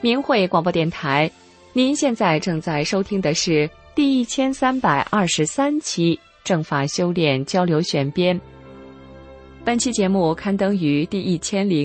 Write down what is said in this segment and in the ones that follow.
明慧广播电台，您现在正在收听的是第1323期正法修炼交流选编。本期节目刊登于第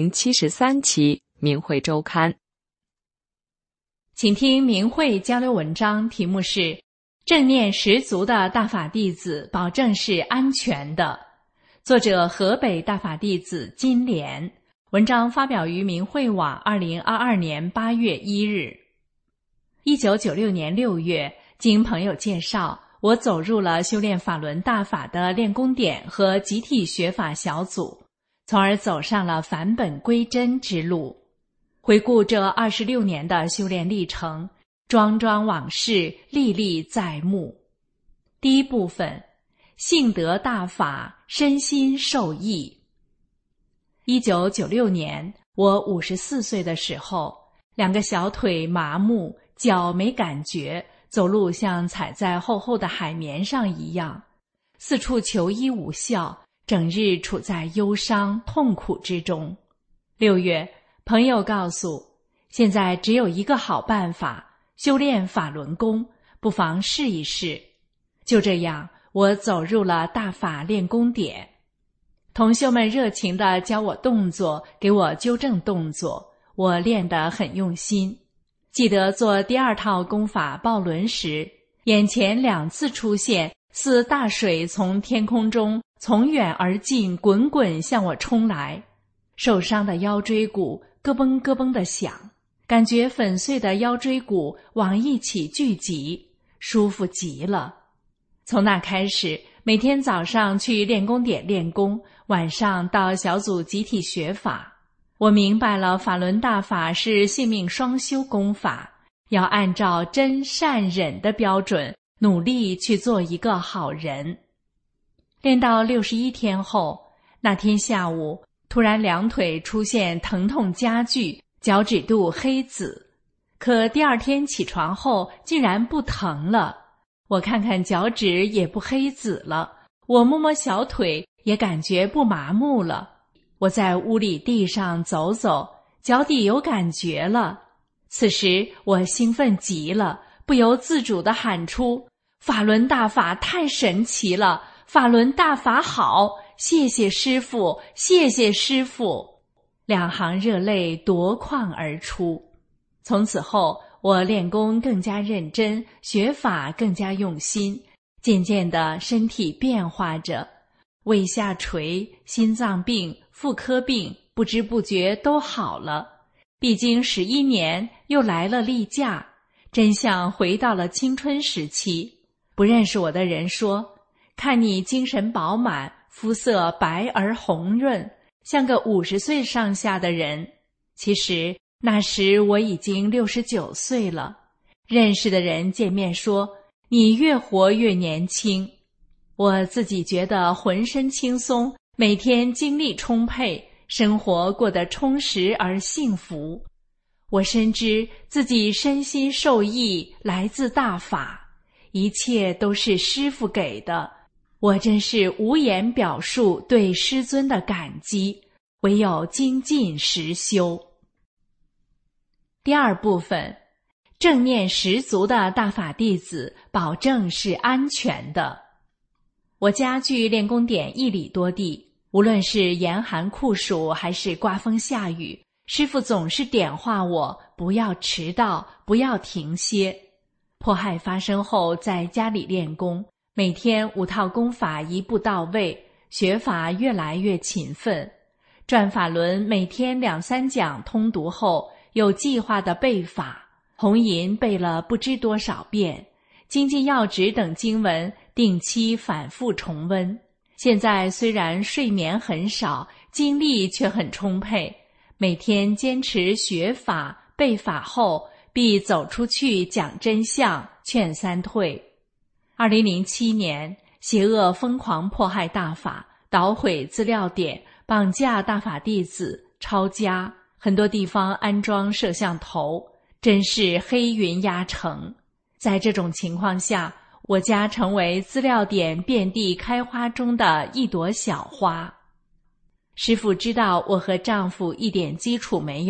1073期明慧周刊。 请听明慧交流文章，题目是正念十足的大法弟子保证是安全的，作者河北大法弟子金莲，文章发表于明慧网2022年8月1日。1996年6月，经朋友介绍，我走入了修炼法轮大法的练功点和集体学法小组，从而走上了返本归真之路。回顾这26年的修炼历程，桩桩往事历历在目。第一部分，性得大法，身心受益。1996年，我54岁的时候，两个小腿麻木，脚没感觉，走路像踩在厚厚的海绵上一样，四处求医无效，整日处在忧伤痛苦之中。6月，朋友告诉，现在只有一个好办法，修炼法轮功，不妨试一试。就这样，我走入了大法练功点。同修们热情地教我动作，给我纠正动作，我练得很用心。记得做第二套功法抱轮时，眼前2次出现似大水从天空中从远而近滚滚向我冲来，受伤的腰椎骨咯嘣咯嘣地响，感觉粉碎的腰椎骨往一起聚集，舒服极了。从那开始，每天早上去练功点练功，晚上到小组集体学法。我明白了法轮大法是性命双修功法，要按照真善忍的标准努力去做一个好人。练到61天后，那天下午突然两腿出现疼痛加剧，脚趾肚黑紫，可第2天起床后竟然不疼了。我看看脚趾也不黑紫了，我摸摸小腿也感觉不麻木了。我在屋里地上走走，脚底有感觉了。此时我兴奋极了，不由自主地喊出，法轮大法太神奇了，法轮大法好，谢谢师父，谢谢师父。2行热泪夺眶而出。从此后，我练功更加认真，学法更加用心，渐渐的身体变化着，胃下垂、心脏病、妇科病不知不觉都好了。毕经11年，又来了例假，真像回到了青春时期。不认识我的人说，看你精神饱满，肤色白而红润，像个50岁上下的人。其实那时我已经69岁了。认识的人见面说，你越活越年轻。我自己觉得浑身轻松，每天精力充沛，生活过得充实而幸福。我深知自己身心受益来自大法，一切都是师父给的，我真是无言表述对师尊的感激，唯有精进实修。第2部分，正念十足的大法弟子保证是安全的。我家距练功点1里多地，无论是严寒酷暑还是刮风下雨，师父总是点化我不要迟到，不要停歇。迫害发生后，在家里练功，每天5套功法一步到位，学法越来越勤奋。转法轮每天2、3讲通读后，有计划的背法，红吟背了不知多少遍，经济要旨等经文定期反复重温。现在虽然睡眠很少，精力却很充沛，每天坚持学法背法后，必走出去讲真相，劝3退。2007年，邪恶疯狂迫害大法，捣毁资料点，绑架大法弟子，抄家，很多地方安装摄像头，真是黑云压城。在这种情况下，我家成为资料点遍地开花中的一朵小花。师父知道我和丈夫一点基础没有，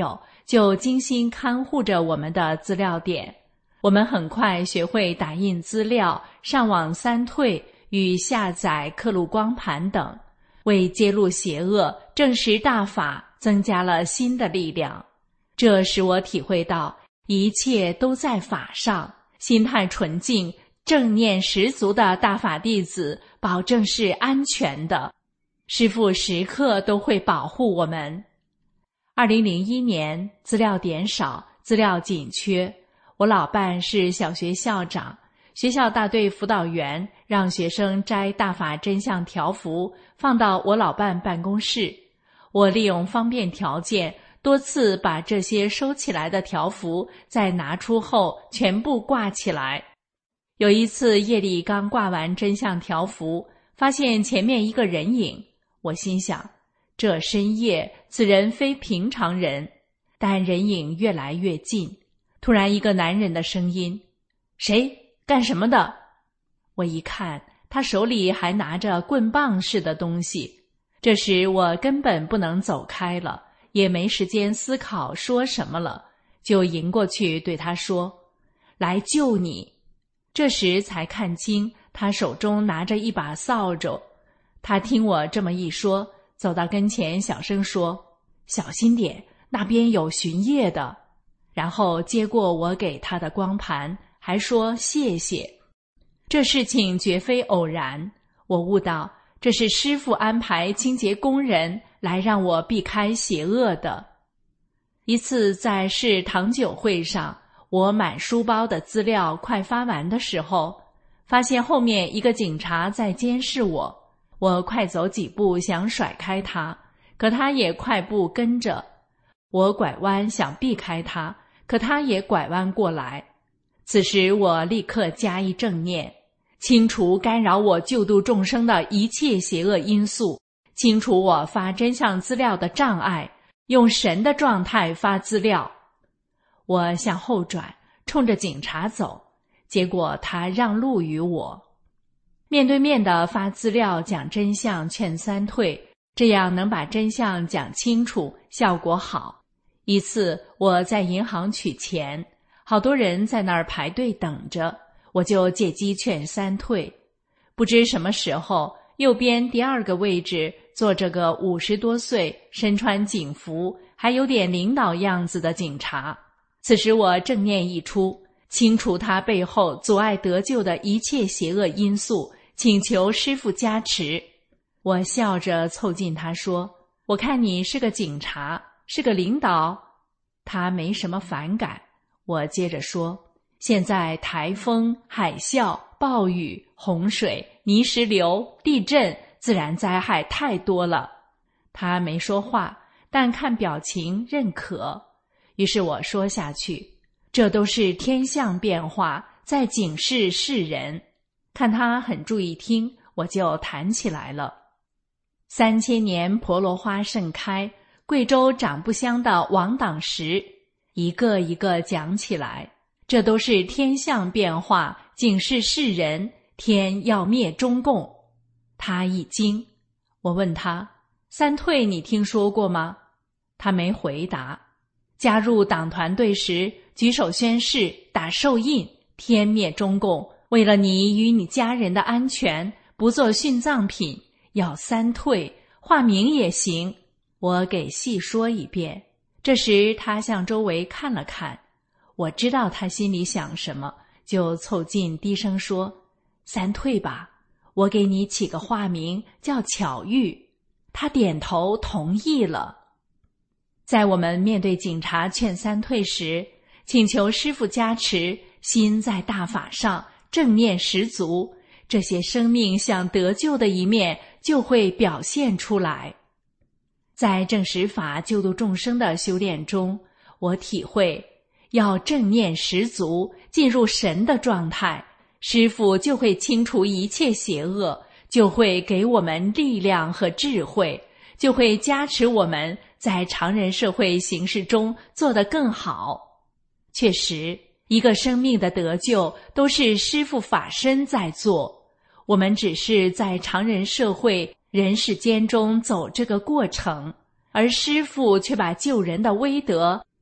就精心看护着我们的资料点。我们很快学会打印资料、上网3退与下载刻录光盘等，为揭露邪恶、证实大法增加了新的力量。这使我体会到一切都在法上，心态纯净、正念十足的大法弟子保证是安全的，师父时刻都会保护我们。2001年，资料点少，资料紧缺。我老伴是小学校长，学校大队辅导员让学生摘大法真相条幅放到我老伴办公室。我利用方便条件，多次把这些收起来的条幅在拿出后全部挂起来。有一次夜里刚挂完真相条幅，发现前面一个人影，我心想，这深夜此人非平常人，但人影越来越近。突然一个男人的声音，谁？干什么的？我一看，他手里还拿着棍棒似的东西。这时我根本不能走开了，也没时间思考说什么了，就迎过去对他说，来救你。这时才看清他手中拿着一把扫帚。他听我这么一说，走到跟前小声说，小心点，那边有巡夜的。然后接过我给他的光盘，还说谢谢。这事情绝非偶然，我悟到这是师父安排清洁工人来让我避开邪恶的。一次在市堂酒会上，我满书包的资料快发完的时候，发现后面一个警察在监视我。我快走几步想甩开他，可他也快步跟着。我拐弯想避开他，可他也拐弯过来。此时我立刻加以正念，清除干扰我救度众生的一切邪恶因素，清除我发真相资料的障碍，用神的状态发资料。我向后转，冲着警察走，结果他让路于我。面对面的发资料讲真相劝3退，这样能把真相讲清楚，效果好。一次我在银行取钱，好多人在那儿排队等着，我就借机劝3退。不知什么时候，右边第2个位置坐着个50多岁，身穿警服，还有点领导样子的警察。此时我正念一出，清除他背后阻碍得救的一切邪恶因素，请求师父加持。我笑着凑近他说，我看你是个警察，是个领导。他没什么反感。我接着说，现在台风、海啸、暴雨、洪水、泥石流、地震、自然灾害太多了。他没说话，但看表情认可。于是我说下去，这都是天象变化，在警示世人。看他很注意听，我就谈起来了。3000年婆罗花盛开，贵州长不香的王党石，一个一个讲起来，这都是天象变化，警示世人，天要灭中共。他一惊，我问他，3退你听说过吗？他没回答。加入党团队时，举手宣誓，打手印，天灭中共，为了你与你家人的安全，不做殉葬品，要3退，化名也行。我给细说一遍。这时他向周围看了看，我知道他心里想什么，就凑近低声说，3退吧，我给你起个化名叫巧遇。他点头同意了。在我们面对警察劝3退时，请求师父加持，心在大法上，正念十足，这些生命想得救的一面就会表现出来。在正实法救度众生的修炼中，我体会要正念十足，进入神的状态，师父就会清除一切邪恶，就会给我们力量和智慧，就会加持我们在常人社会形式中做得更好。确实，一个生命的得救都是师父法身在做，我们只是在常人社会人世间中走这个过程，而师父却把救人的威德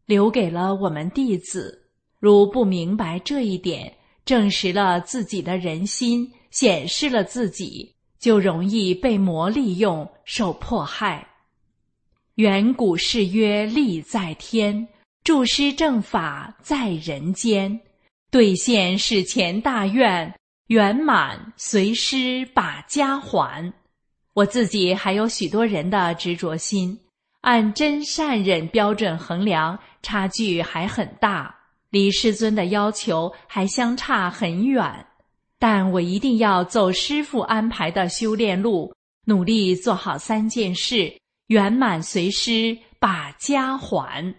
留给了我们弟子。如不明白这一点，证实了自己的人心，显示了自己，就容易被魔利用，受迫害。远古誓约立在天，著施正法在人间。兑现史前大愿，圆满随师把家还。我自己还有许多人的执着心，按真善忍标准衡量，差距还很大，离师尊的要求还相差很远。但我一定要走师父安排的修炼路，努力做好3件事，圆满随师把家还。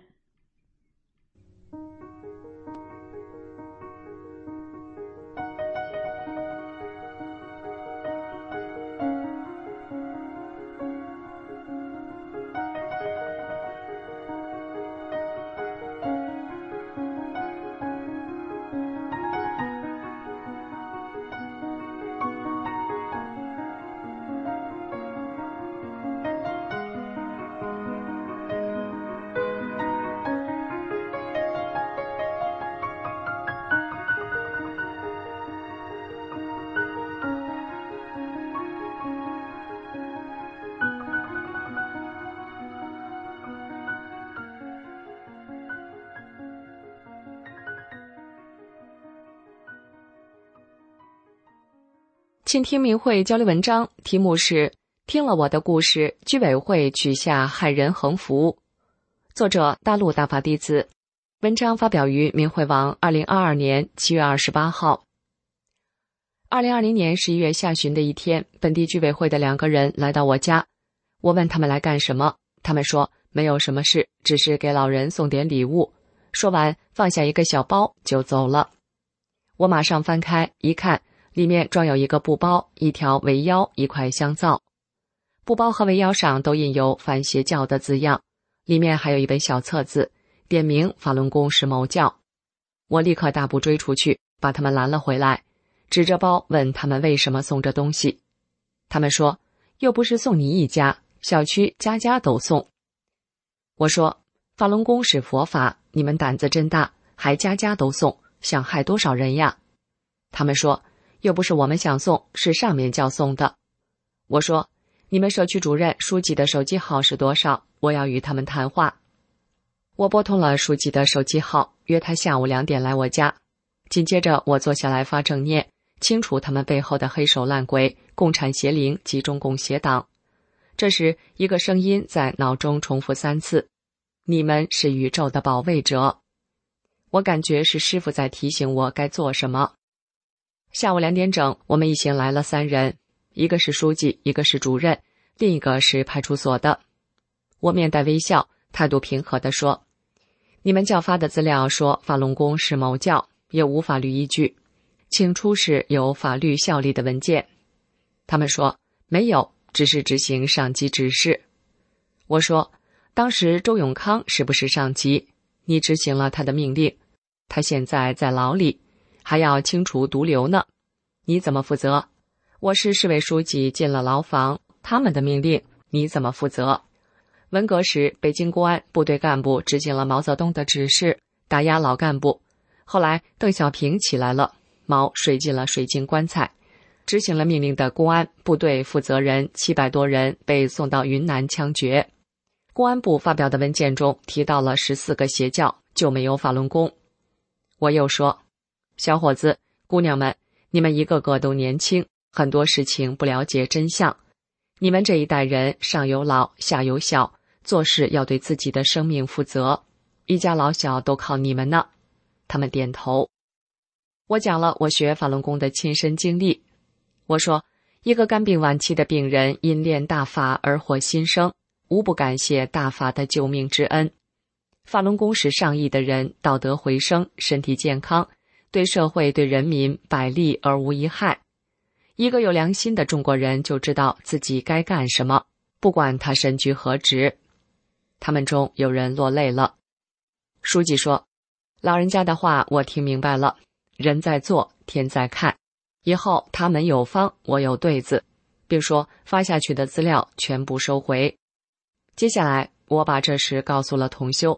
倾听明慧交流文章，题目是听了我的故事，居委会取下害人横幅。作者大陆大法弟子，文章发表于明慧网2022年7月28号。2020年11月下旬的一天，本地居委会的2个人来到我家，我问他们来干什么，他们说没有什么事，只是给老人送点礼物。说完放下一个小包就走了。我马上翻开一看，里面装有一个布包、一条围腰、一块香皂。布包和围腰上都印有反邪教的字样，里面还有一本小册子，点名法轮功是某教。我立刻大步追出去，把他们拦了回来，指着包问他们为什么送这东西。他们说，又不是送你一家，小区家家都送。我说，法轮功是佛法，你们胆子真大，还家家都送，想害多少人呀？他们说，又不是我们想送，是上面叫送的。我说，你们社区主任、书记的手机号是多少？我要与他们谈话。我拨通了书记的手机号，约他下午2点来我家。紧接着我坐下来发正念，清除他们背后的黑手烂鬼、共产邪灵及中共邪党。这时一个声音在脑中重复3次，你们是宇宙的保卫者。我感觉是师父在提醒我该做什么。下午2点整，我们一行来了3人，一个是书记，一个是主任，另一个是派出所的。我面带微笑，态度平和地说，你们教发的资料说法轮功是某教，也无法律依据，请出示有法律效力的文件。他们说没有，只是执行上级指示。我说，当时周永康是不是上级？你执行了他的命令，他现在在牢里，还要清除毒瘤呢，你怎么负责？我是市委书记进了牢房，他们的命令你怎么负责？文革时北京公安部队干部执行了毛泽东的指示，打压老干部，后来邓小平起来了，毛睡进了水晶棺材，执行了命令的公安部队负责人700多人被送到云南枪决。公安部发表的文件中提到了14个邪教，就没有法轮功。我又说，小伙子、姑娘们，你们一个个都年轻，很多事情不了解真相。你们这一代人上有老下有小，做事要对自己的生命负责，一家老小都靠你们呢。他们点头。我讲了我学法轮功的亲身经历。我说，一个肝病晚期的病人因练大法而获新生，无不感谢大法的救命之恩。法轮功使上亿的人道德回升，身体健康，对社会对人民百利而无一害。一个有良心的中国人就知道自己该干什么，不管他身居何职。他们中有人落泪了。书记说，老人家的话我听明白了，人在做，天在看，以后他们有方，我有对子，并说发下去的资料全部收回。接下来我把这事告诉了同修，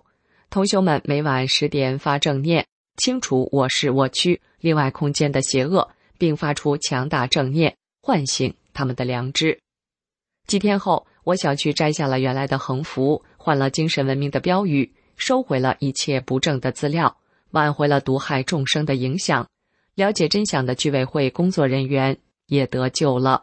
同修们每晚10点发正念，清除我识我趋另外空间的邪恶，并发出强大正念，唤醒他们的良知。几天后，我小区摘下了原来的横幅，换了精神文明的标语，收回了一切不正的资料，挽回了毒害众生的影响。了解真相的居委会工作人员也得救了。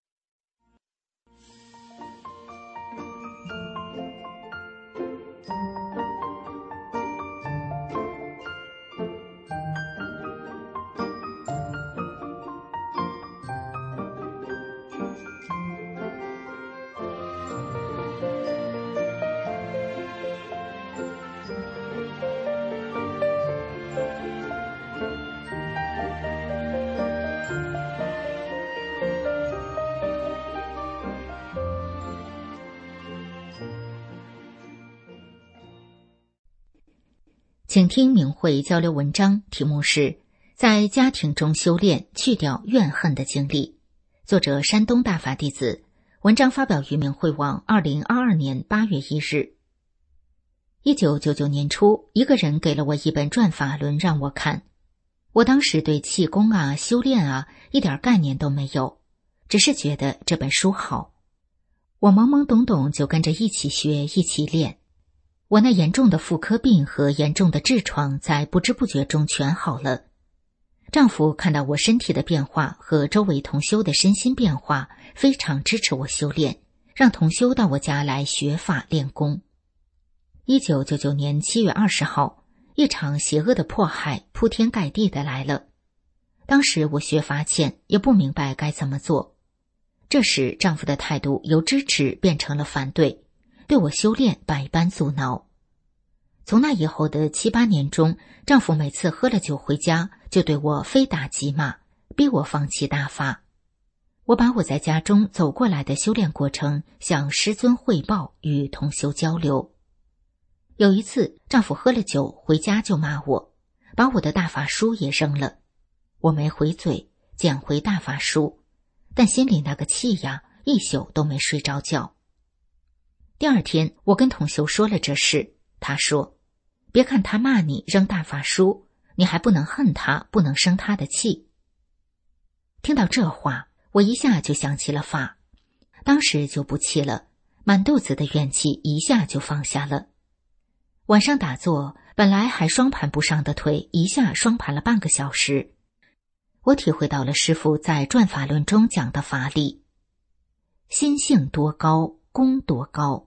请听明慧交流文章，题目是在家庭中修炼，去掉怨恨的经历。作者山东大法弟子，文章发表于明慧网2022年8月1日。1999年初，一个人给了我一本转法轮让我看。我当时对气功啊、修炼啊一点概念都没有，只是觉得这本书好。我懵懵懂懂就跟着一起学，一起练。我那严重的妇科病和严重的痔疮在不知不觉中全好了。丈夫看到我身体的变化和周围同修的身心变化，非常支持我修炼，让同修到我家来学法练功。1999年7月20号，一场邪恶的迫害铺天盖地的来了。当时我学法浅，也不明白该怎么做。这时丈夫的态度由支持变成了反对，对我修炼百般阻挠。从那以后的7、8年中，丈夫每次喝了酒回家，就对我非打即骂，逼我放弃大法。我把我在家中走过来的修炼过程向师尊汇报，与同修交流。有一次，丈夫喝了酒回家就骂我，把我的大法书也扔了。我没回嘴，捡回大法书，但心里那个气呀，一宿都没睡着觉。第二天，我跟同修说了这事，他说：别看他骂你扔大法书，你还不能恨他，不能生他的气。听到这话，我一下就想起了法，当时就不气了，满肚子的怨气一下就放下了。晚上打坐，本来还双盘不上的腿，一下双盘了半个小时。我体会到了师父在转法轮中讲的法理，心性多高，功多高。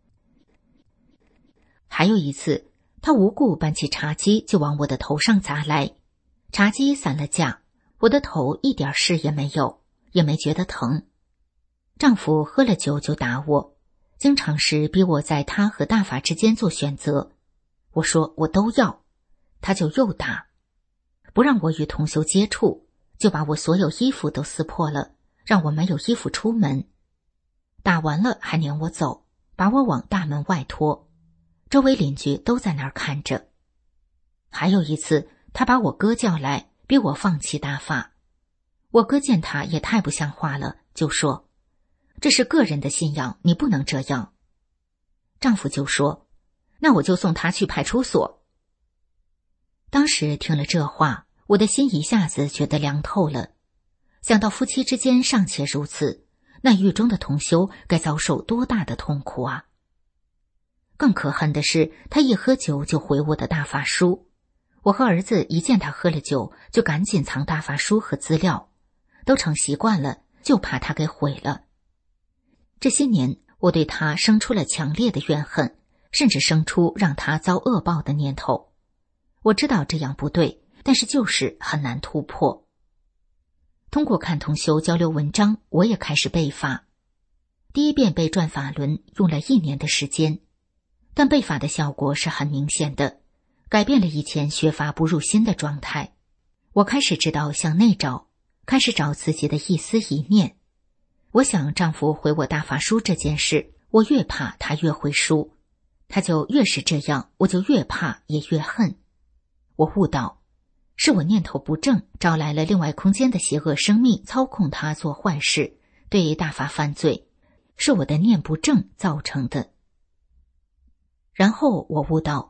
还有一次，他无故搬起茶几就往我的头上砸来，茶几散了架，我的头一点事也没有，也没觉得疼。丈夫喝了酒就打我，经常是逼我在他和大法之间做选择。我说我都要，他就又打，不让我与同修接触，就把我所有衣服都撕破了，让我没有衣服出门。打完了还撵我走，把我往大门外拖。周围邻居都在那儿看着。还有一次，他把我哥叫来，逼我放弃大法。我哥见他也太不像话了，就说：这是个人的信仰，你不能这样。丈夫就说：那我就送他去派出所。当时听了这话，我的心一下子觉得凉透了。想到夫妻之间尚且如此，那狱中的同修该遭受多大的痛苦啊！更可恨的是，他一喝酒就毁我的大法书。我和儿子一见他喝了酒，就赶紧藏大法书和资料，都成习惯了，就怕他给毁了。这些年，我对他生出了强烈的怨恨，甚至生出让他遭恶报的念头。我知道这样不对，但是就是很难突破。通过看同修交流文章，我也开始背法。第一遍背转法轮用了1年的时间，但背法的效果是很明显的，改变了以前学法不入心的状态。我开始知道向内找，开始找自己的一丝一念。我想丈夫回我大法书这件事，我越怕他越会输，他就越是这样，我就越怕也越恨。我悟到，是我念头不正，招来了另外空间的邪恶生命，操控他做坏事，对大法犯罪，是我的念不正造成的。然后我悟到，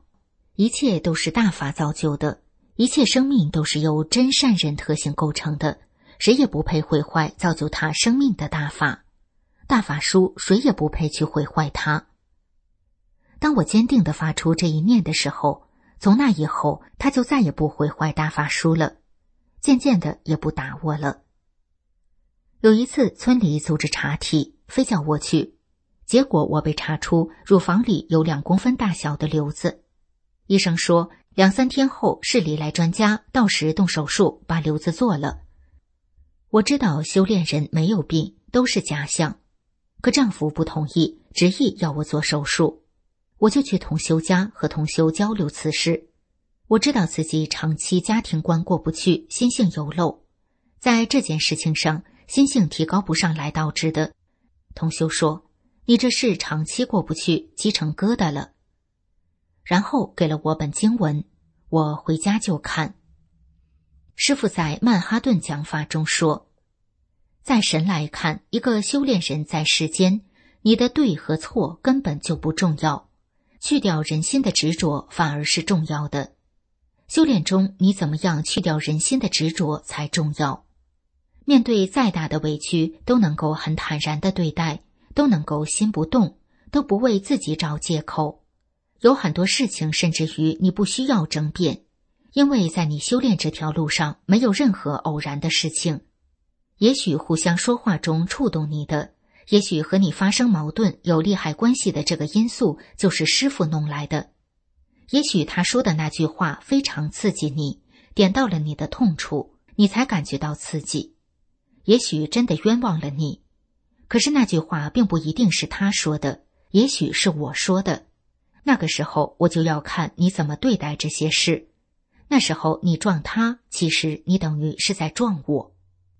一切都是大法造就的，一切生命都是由真善人特性构成的，谁也不配毁坏造就他生命的大法。大法书谁也不配去毁坏它。当我坚定地发出这一念的时候，从那以后他就再也不毁坏大法书了，渐渐的也不打我了。有一次村里组织查体，非叫我去，结果我被查出乳房里有2公分大小的瘤子。医生说2-3天后市里来专家，到时动手术把瘤子做了。我知道修炼人没有病，都是假象，可丈夫不同意，执意要我做手术。我就去同修家和同修交流此事。我知道自己长期家庭观过不去，心性有漏，在这件事情上心性提高不上来导致的。同修说，你这事长期过不去，积成疙瘩了。然后给了我本经文，我回家就看。师父在曼哈顿讲法中说，在神来看，一个修炼人在世间，你的对和错根本就不重要，去掉人心的执着反而是重要的。修炼中你怎么样去掉人心的执着才重要。面对再大的委屈都能够很坦然地对待，都能够心不动，都不为自己找借口。有很多事情甚至于你不需要争辩，因为在你修炼这条路上没有任何偶然的事情。也许互相说话中触动你的，也许和你发生矛盾有利害关系的这个因素就是师父弄来的。也许他说的那句话非常刺激你，点到了你的痛处，你才感觉到刺激。也许真的冤枉了你，可是那句话并不一定是他说的，也许是我说的。那个时候我就要看你怎么对待这些事。那时候你撞他，其实你等于是在撞我。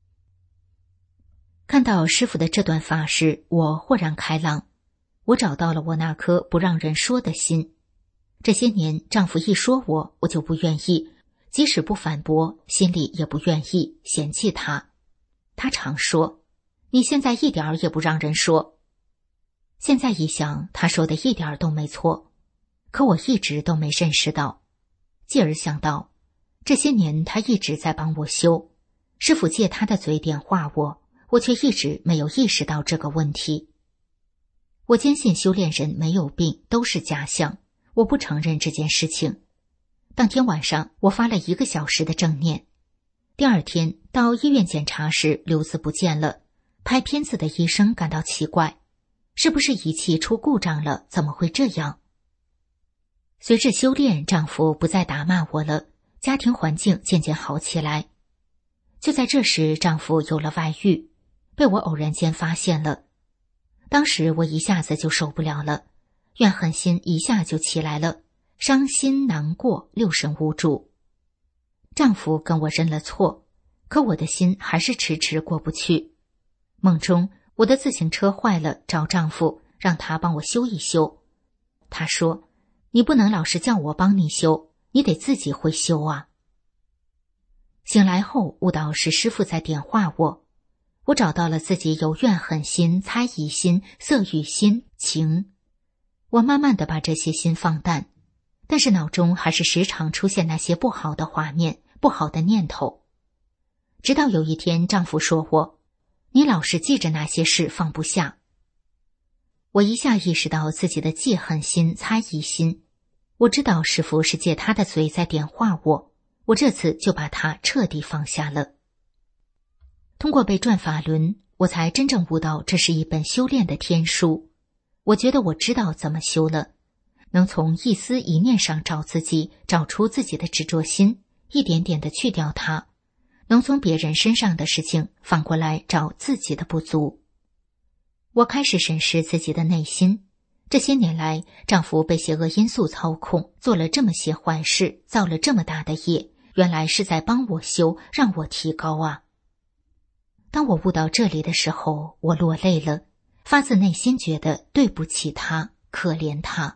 看到师父的这段法时，我豁然开朗。我找到了我那颗不让人说的心。这些年丈夫一说我就不愿意，即使不反驳，心里也不愿意，嫌弃他。他常说，你现在一点也不让人说。现在一想，他说的一点都没错，可我一直都没认识到。继而想到，这些年他一直在帮我修，师父借他的嘴点化我却一直没有意识到这个问题。我坚信修炼人没有病，都是假象，我不承认这件事情。当天晚上我发了1个小时的正念。第二天到医院检查时，瘤子不见了。拍片子的医生感到奇怪，是不是仪器出故障了？怎么会这样？随着修炼，丈夫不再打骂我了，家庭环境渐渐好起来。就在这时，丈夫有了外遇，被我偶然间发现了。当时我一下子就受不了了，怨恨心一下就起来了，伤心难过，六神无主。丈夫跟我认了错，可我的心还是迟迟过不去。梦中我的自行车坏了，找丈夫让他帮我修一修。他说，你不能老是叫我帮你修，你得自己会修啊。醒来后悟到是师父在点化我找到了自己有怨恨心、猜疑心、色欲心、情。我慢慢地把这些心放淡，但是脑中还是时常出现那些不好的画面、不好的念头。直到有一天丈夫说我，你老是记着那些事放不下。我一下意识到自己的记恨心、猜疑心。我知道师父是借他的嘴在点化我这次就把它彻底放下了。通过被转法轮，我才真正悟到这是一本修炼的天书。我觉得我知道怎么修了，能从一丝一念上找自己，找出自己的执着心，一点点地去掉它，能从别人身上的事情反过来找自己的不足。我开始审视自己的内心，这些年来丈夫被邪恶因素操控，做了这么些坏事，造了这么大的业，原来是在帮我修，让我提高啊。当我悟到这里的时候，我落泪了，发自内心觉得对不起他，可怜他。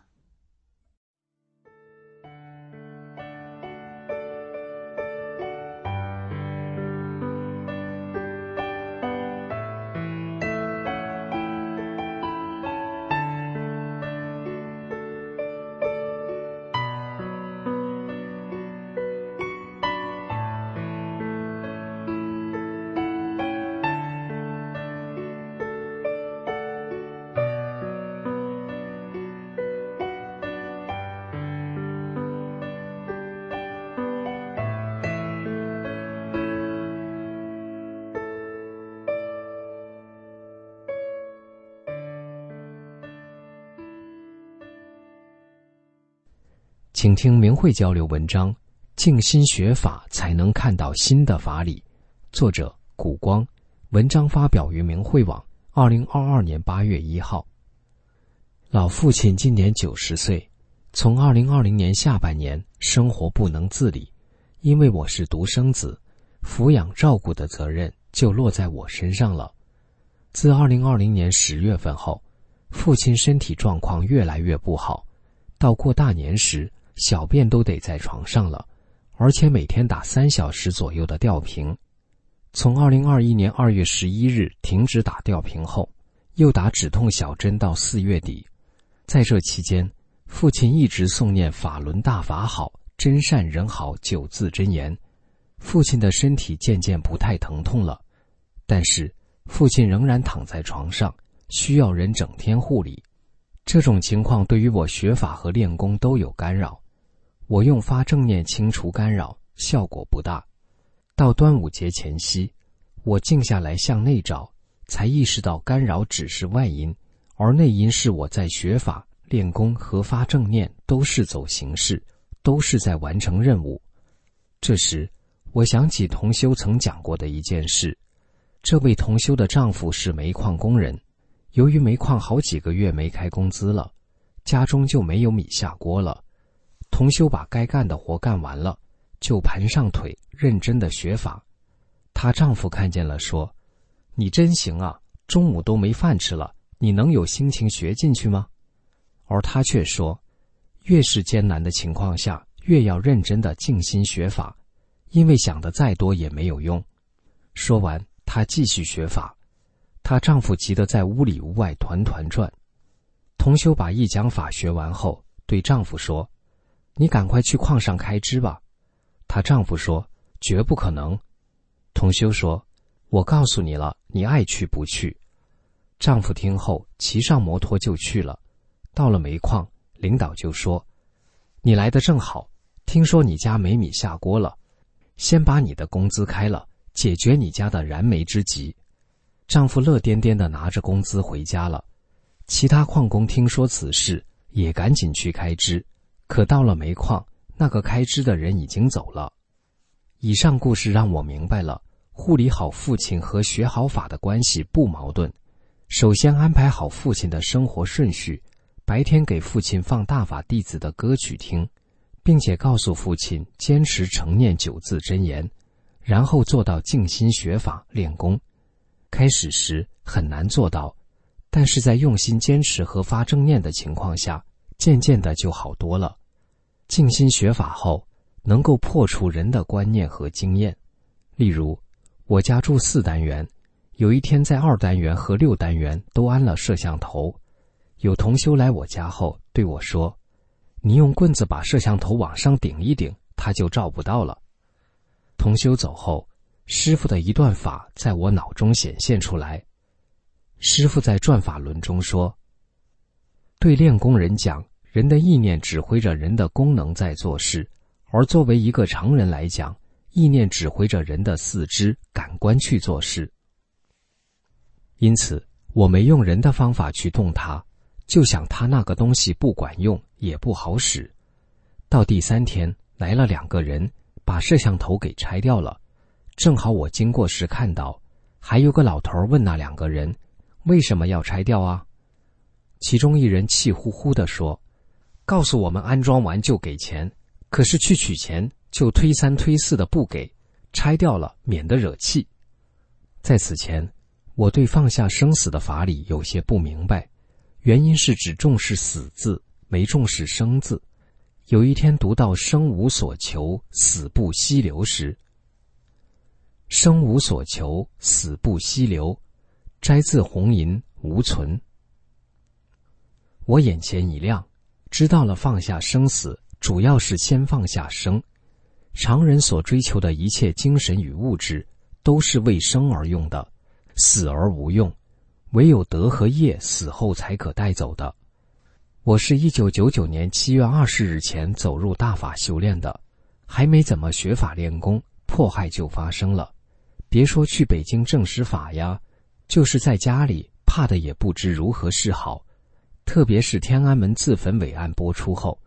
请听明慧交流文章，静心学法才能看到新的法理。作者古光，文章发表于明慧网2022年8月1号。老父亲今年90岁，从2020年下半年生活不能自理，因为我是独生子，抚养照顾的责任就落在我身上了。自2020年10月份后，父亲身体状况越来越不好，到过大年时小便都得在床上了，而且每天打3小时左右的吊瓶。从2021年2月11日停止打吊瓶后，又打止痛小针到4月底。在这期间，父亲一直诵念法轮大法好，真善人好9字真言。父亲的身体渐渐不太疼痛了，但是父亲仍然躺在床上，需要人整天护理。这种情况对于我学法和练功都有干扰。我用发正念清除干扰，效果不大。到端午节前夕，我静下来向内找，才意识到干扰只是外因，而内因是我在学法、练功和发正念都是走形式，都是在完成任务。这时，我想起同修曾讲过的一件事。这位同修的丈夫是煤矿工人，由于煤矿好几个月没开工资了，家中就没有米下锅了。同修把该干的活干完了，就盘上腿认真的学法。她丈夫看见了说：“你真行啊，中午都没饭吃了，你能有心情学进去吗？”而她却说，越是艰难的情况下，越要认真的静心学法，因为想的再多也没有用。说完，她继续学法。她丈夫急得在屋里屋外团团转。同修把一讲法学完后，对丈夫说：“你赶快去矿上开支吧。”她丈夫说：“绝不可能。”同修说：“我告诉你了，你爱去不去。”丈夫听后骑上摩托就去了。到了煤矿，领导就说：“你来得正好，听说你家没米下锅了，先把你的工资开了，解决你家的燃眉之急。”丈夫乐颠颠地拿着工资回家了。其他矿工听说此事，也赶紧去开支，可到了煤矿，那个开支的人已经走了。以上故事让我明白了，护理好父亲和学好法的关系不矛盾。首先安排好父亲的生活顺序，白天给父亲放大法弟子的歌曲听，并且告诉父亲坚持成念9字真言，然后做到静心学法练功。开始时很难做到，但是在用心坚持和发正念的情况下，渐渐的就好多了。静心学法后，能够破除人的观念和经验。例如，我家住4单元，有一天在2单元和6单元都安了摄像头。有同修来我家后对我说：“你用棍子把摄像头往上顶一顶，它就照不到了。”同修走后，师父的一段法在我脑中显现出来。师父在转法轮中说：“对练功人讲，人的意念指挥着人的功能在做事，而作为一个常人来讲，意念指挥着人的四肢感官去做事。因此，我没用人的方法去动它，就想它那个东西不管用，也不好使。到第3天，来了2个人，把摄像头给拆掉了。正好我经过时看到，还有个老头问那2个人，为什么要拆掉啊？其中一人气呼呼地说：“告诉我们安装完就给钱，可是去取钱就推3推4的不给，拆掉了免得惹气。”在此前，我对放下生死的法理有些不明白，原因是只重视死字，没重视生字。有一天读到生无所求，死不息流时，生无所求，死不息流，摘自红银无存。我眼前一亮，知道了放下生死，主要是先放下生。常人所追求的一切精神与物质，都是为生而用的，死而无用，唯有德和业死后才可带走的。我是1999年7月20日前走入大法修炼的，还没怎么学法练功，迫害就发生了。别说去北京正实法呀，就是在家里怕的也不知如何是好。特别是天安门自焚伟案播出后，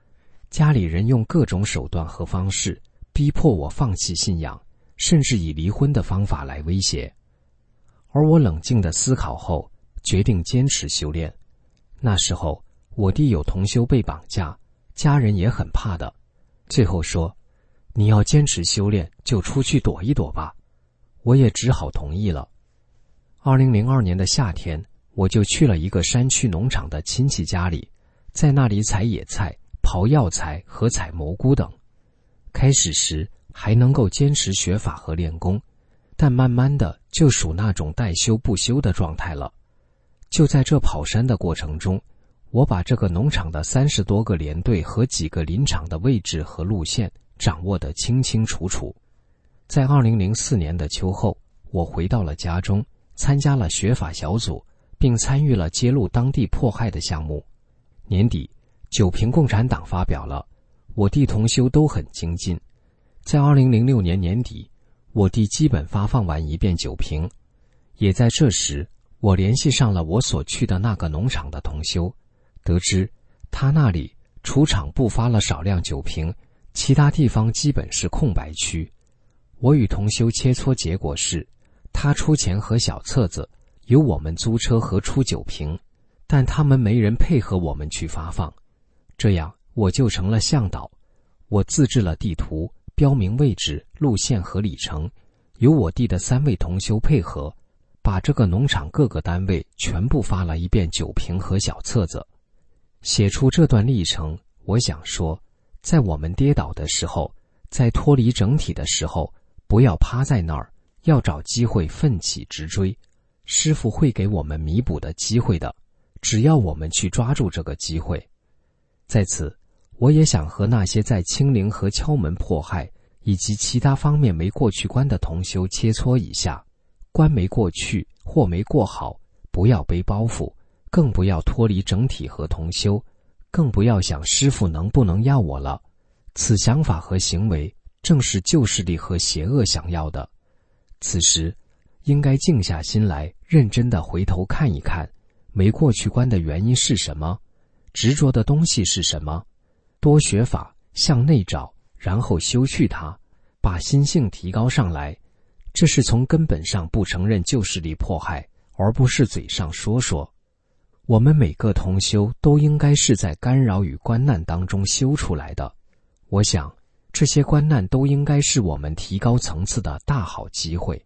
家里人用各种手段和方式逼迫我放弃信仰，甚至以离婚的方法来威胁。而我冷静地思考后，决定坚持修炼。那时候我弟有同修被绑架，家人也很怕的，最后说，你要坚持修炼，就出去躲一躲吧。我也只好同意了。2002年的夏天，我就去了一个山区农场的亲戚家里，在那里采野菜、刨药材和采蘑菇等。开始时还能够坚持学法和练功，但慢慢的就属那种待修不修的状态了。就在这跑山的过程中，我把这个农场的30多个连队和几个林场的位置和路线掌握得清清楚楚。在2004年的秋后，我回到了家中，参加了学法小组，并参与了揭露当地迫害的项目。年底，九平共产党发表了，我弟同修都很精进。在2006年年底，我弟基本发放完一遍九平。也在这时，我联系上了我所去的那个农场的同修，得知他那里除场部发了少量九平，其他地方基本是空白区。我与同修切磋结果是，他出钱和小册子，由我们租车和出九平，但他们没人配合我们去发放。这样我就成了向导，我自制了地图，标明位置、路线和里程，由我弟的3位同修配合，把这个农场各个单位全部发了一遍九平和小册子。写出这段历程，我想说，在我们跌倒的时候，在脱离整体的时候，不要趴在那儿，要找机会奋起直追。师父会给我们弥补的机会的，只要我们去抓住这个机会。在此，我也想和那些在清零和敲门迫害以及其他方面没过去关的同修切磋一下，关没过去或没过好，不要背包袱，更不要脱离整体和同修，更不要想师父能不能要我了。此想法和行为正是旧势力和邪恶想要的。此时应该静下心来，认真地回头看一看，没过去关的原因是什么，执着的东西是什么，多学法，向内找，然后修去它，把心性提高上来。这是从根本上不承认旧势力迫害，而不是嘴上说说。我们每个同修都应该是在干扰与关难当中修出来的。我想，这些关难都应该是我们提高层次的大好机会。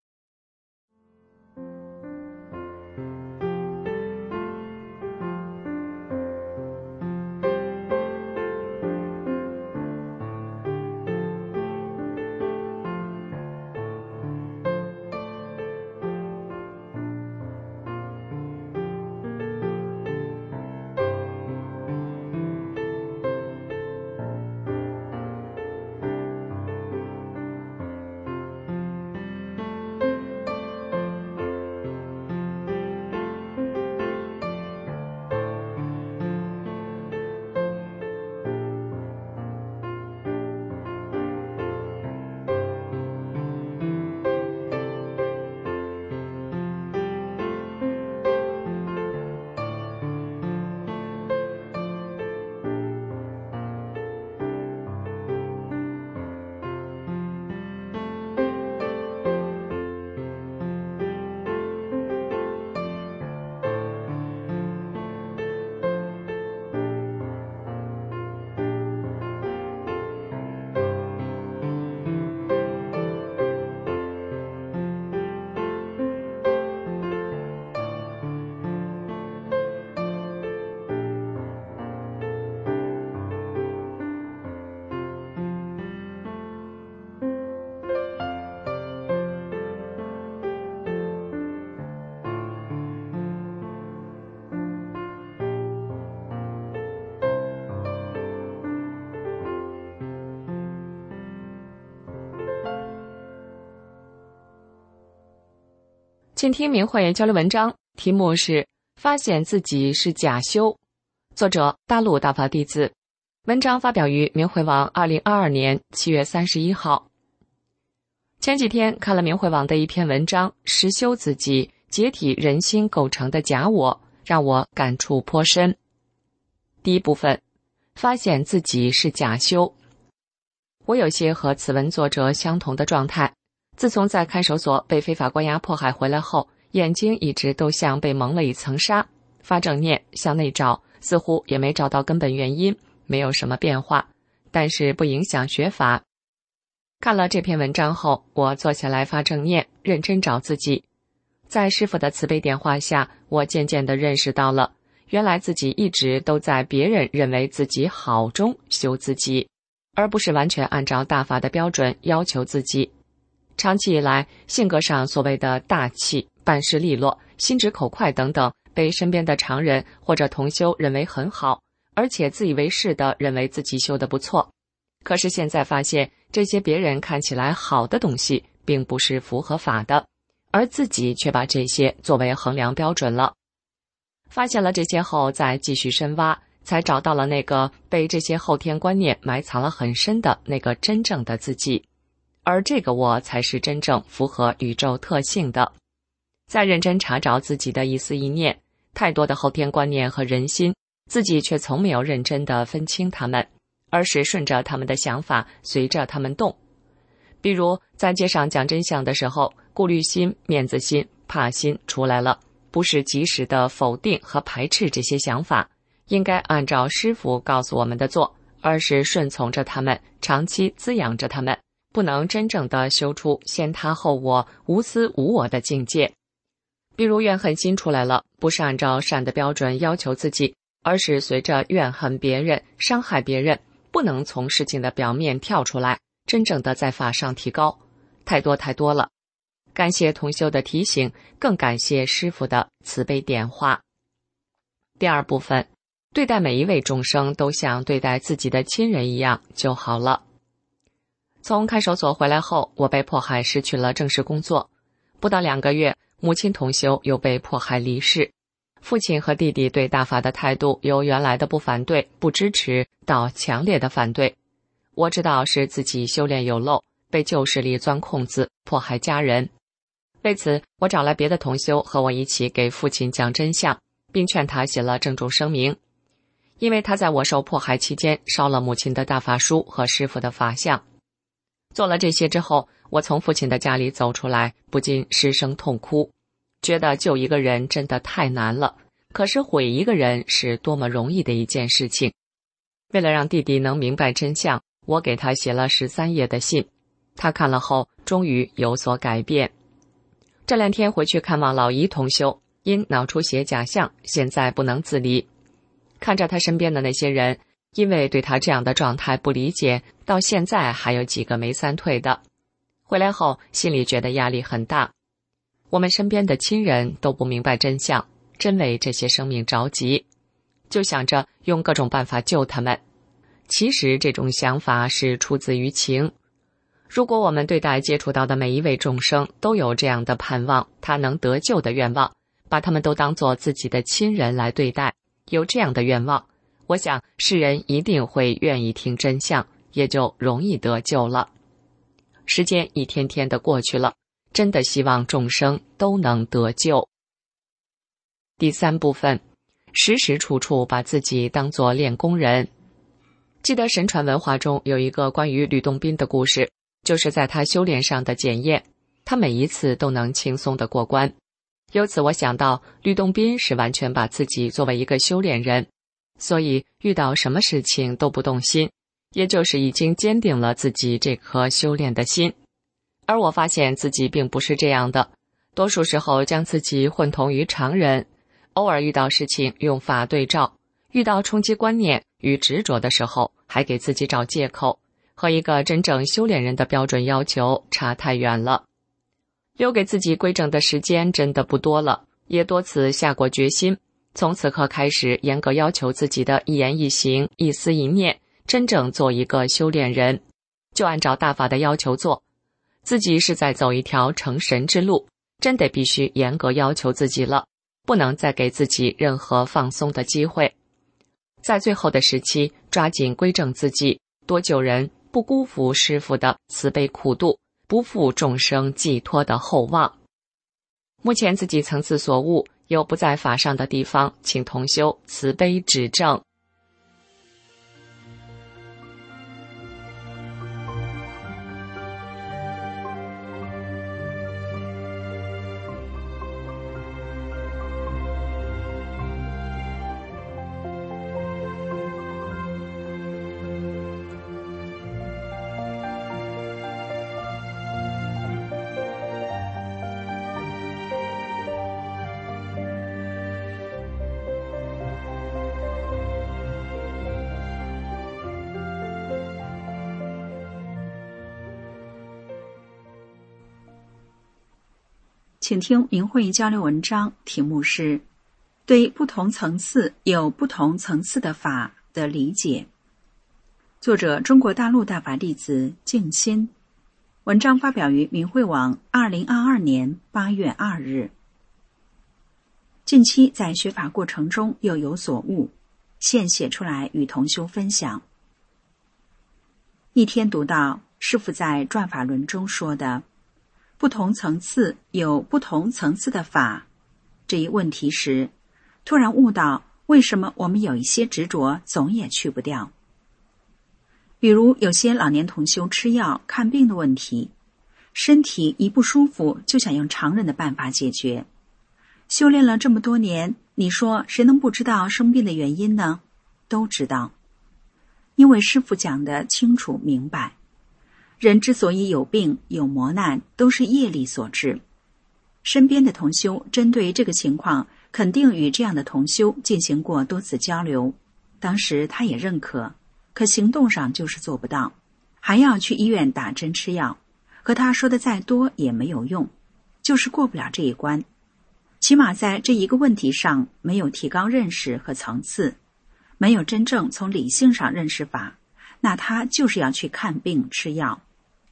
请听明慧交流文章，题目是发现自己是假修，作者大陆大法弟子，文章发表于明慧网2022年7月31号。前几天看了明慧网的一篇文章，实修自己，解体人心构成的假我，让我感触颇深。第一部分， 发现自己是假修。我有些和此文作者相同的状态，自从在看守所被非法关押迫害回来后，眼睛一直都像被蒙了一层纱，发正念向内找，似乎也没找到根本原因，没有什么变化，但是不影响学法。看了这篇文章后，我坐下来发正念，认真找自己。在师父的慈悲点化下，我渐渐地认识到了，原来自己一直都在别人认为自己好中修自己，而不是完全按照大法的标准要求自己。长期以来，性格上所谓的大气、办事利落、心直口快等等，被身边的常人或者同修认为很好，而且自以为是地认为自己修得不错。可是现在发现，这些别人看起来好的东西并不是符合法的，而自己却把这些作为衡量标准了。发现了这些后，再继续深挖，才找到了那个被这些后天观念埋藏了很深的那个真正的自己，而这个我才是真正符合宇宙特性的。再认真查找自己的一思一念，太多的后天观念和人心，自己却从没有认真地分清它们，而是顺着他们的想法，随着他们动。比如在街上讲真相的时候，顾虑心、面子心、怕心出来了，不是及时的否定和排斥这些想法，应该按照师父告诉我们的做，而是顺从着他们，长期滋养着他们，不能真正的修出先他后我、无私无我的境界。比如怨恨心出来了，不是按照善的标准要求自己，而是随着怨恨别人、伤害别人，不能从事情的表面跳出来，真正的在法上提高。太多了。感谢同修的提醒，更感谢师父的慈悲点化。第二部分，对待每一位众生都像对待自己的亲人一样就好了。从看守所回来后，我被迫害失去了正式工作，不到2个月，母亲同修又被迫害离世。父亲和弟弟对大法的态度由原来的不反对、不支持到强烈的反对。我知道是自己修炼有漏，被旧势力钻空子，迫害家人。为此，我找来别的同修和我一起给父亲讲真相，并劝他写了郑重声明。因为他在我受迫害期间烧了母亲的大法书和师父的法像。做了这些之后，我从父亲的家里走出来，不禁失声痛哭，觉得救一个人真的太难了，可是毁一个人是多么容易的一件事情。为了让弟弟能明白真相，我给他写了13页的信，他看了后终于有所改变。这2天回去看望老姨同修，因脑出血假象，现在不能自理。看着他身边的那些人，因为对他这样的状态不理解，到现在还有几个没散退的。回来后心里觉得压力很大，我们身边的亲人都不明白真相，真为这些生命着急，就想着用各种办法救他们。其实这种想法是出自于情。如果我们对待接触到的每一位众生都有这样的盼望，他能得救的愿望，把他们都当作自己的亲人来对待，有这样的愿望，我想世人一定会愿意听真相，也就容易得救了。时间一天天的过去了，真的希望众生都能得救。第3部分，时时处处把自己当作练功人。记得神传文化中有一个关于吕洞宾的故事，就是在他修炼上的检验，他每一次都能轻松地过关。由此我想到，吕洞宾是完全把自己作为一个修炼人，所以遇到什么事情都不动心，也就是已经坚定了自己这颗修炼的心。而我发现自己并不是这样的，多数时候将自己混同于常人，偶尔遇到事情用法对照，遇到冲击观念与执着的时候，还给自己找借口，和一个真正修炼人的标准要求差太远了。留给自己归正的时间真的不多了，也多次下过决心，从此刻开始严格要求自己的一言一行、一思一念，真正做一个修炼人，就按照大法的要求做。自己是在走一条成神之路，真得必须严格要求自己了，不能再给自己任何放松的机会。在最后的时期，抓紧归正自己，多救人，不辜负师父的慈悲苦度，不负众生寄托的厚望。目前自己层次所悟，有不在法上的地方，请同修慈悲指正。 请听明慧交流文章，题目是对不同层次有不同层次的法的理解。作者中国大陆大法弟子静心，文章发表于明慧网2022年8月2日。近期在学法过程中又有所悟，现写出来与同修分享。一天读到师父在转法轮中说的不同层次有不同层次的法这一问题时，突然悟到为什么我们有一些执着总也去不掉。比如有些老年同修吃药看病的问题，身体一不舒服就想用常人的办法解决。修炼了这么多年，你说谁能不知道生病的原因呢？都知道，因为师父讲得清楚明白。人之所以有病有磨难，都是业力所致。身边的同修针对这个情况，肯定与这样的同修进行过多次交流，当时他也认可，可行动上就是做不到，还要去医院打针吃药，和他说的再多也没有用，就是过不了这一关。起码在这一个问题上没有提高认识和层次，没有真正从理性上认识法，那他就是要去看病吃药。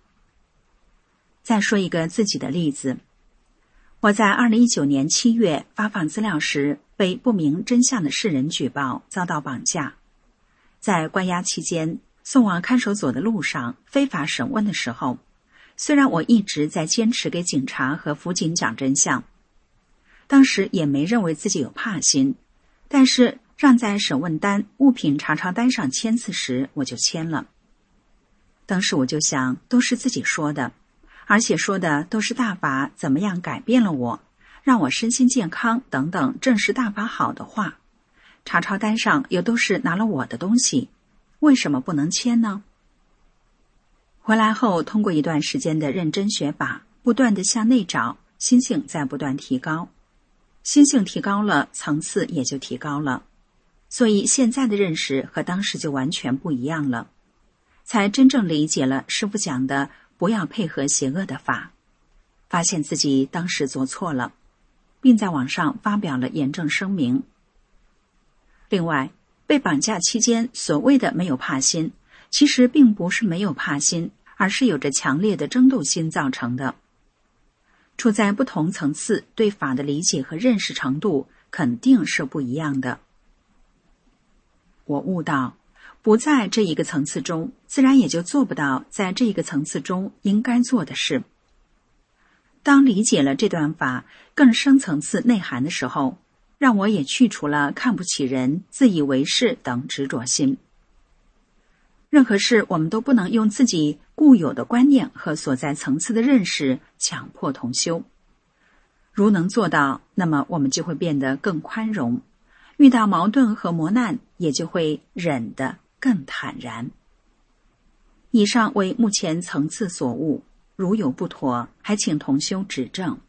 再说一个自己的例子，我在2019年7月发放资料时，被不明真相的世人举报遭到绑架。在关押期间，送往看守所的路上，非法审问的时候，虽然我一直在坚持给警察和辅警讲真相，当时也没认为自己有怕心，但是让在审问单、物品查抄单上签字时，我就签了。当时我就想，都是自己说的，而且说的都是大法怎么样改变了我，让我身心健康等等正是大法好的话。查抄单上又都是拿了我的东西，为什么不能签呢？回来后，通过一段时间的认真学法，不断地向内找，心性在不断提高。心性提高了，层次也就提高了。所以现在的认识和当时就完全不一样了，才真正理解了师父讲的不要配合邪恶的法，发现自己当时做错了，并在网上发表了严正声明。另外，被绑架期间所谓的没有怕心，其实并不是没有怕心，而是有着强烈的争斗心造成的。处在不同层次，对法的理解和认识程度肯定是不一样的。我悟到，不在这一个层次中，自然也就做不到在这一个层次中应该做的事。当理解了这段法更深层次内涵的时候，让我也去除了看不起人、自以为是等执着心。任何事我们都不能用自己固有的观念和所在层次的认识强迫同修。如能做到，那么我们就会变得更宽容，遇到矛盾和磨难也就会忍得更坦然。以上为目前层次所悟，如有不妥，还请同修指正。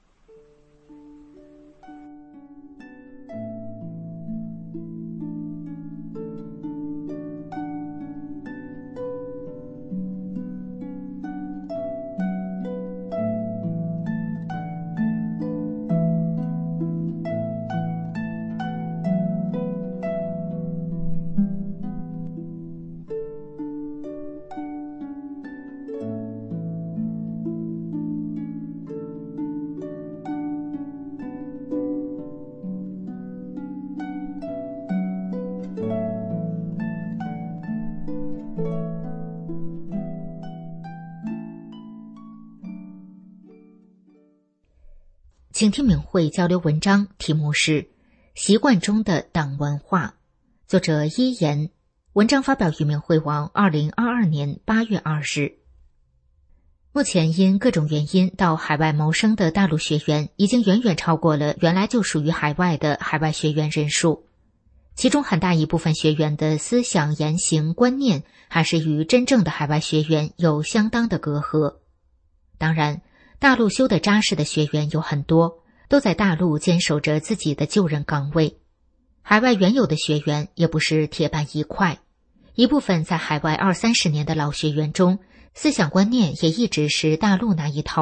请听明慧交流文章，题目是习惯中的党文化，作者一言，文章发表于明慧网2022年8月2日。目前因各种原因到海外谋生的大陆学员已经远远超过了原来就属于海外的海外学员人数，其中很大一部分学员的思想言行观念还是与真正的海外学员有相当的隔阂。当然，大陆修得扎实的学员有很多，都在大陆坚守着自己的就任岗位。海外原有的学员也不是铁板一块，一部分在海外20-30年的老学员中，思想观念也一直是大陆那一套，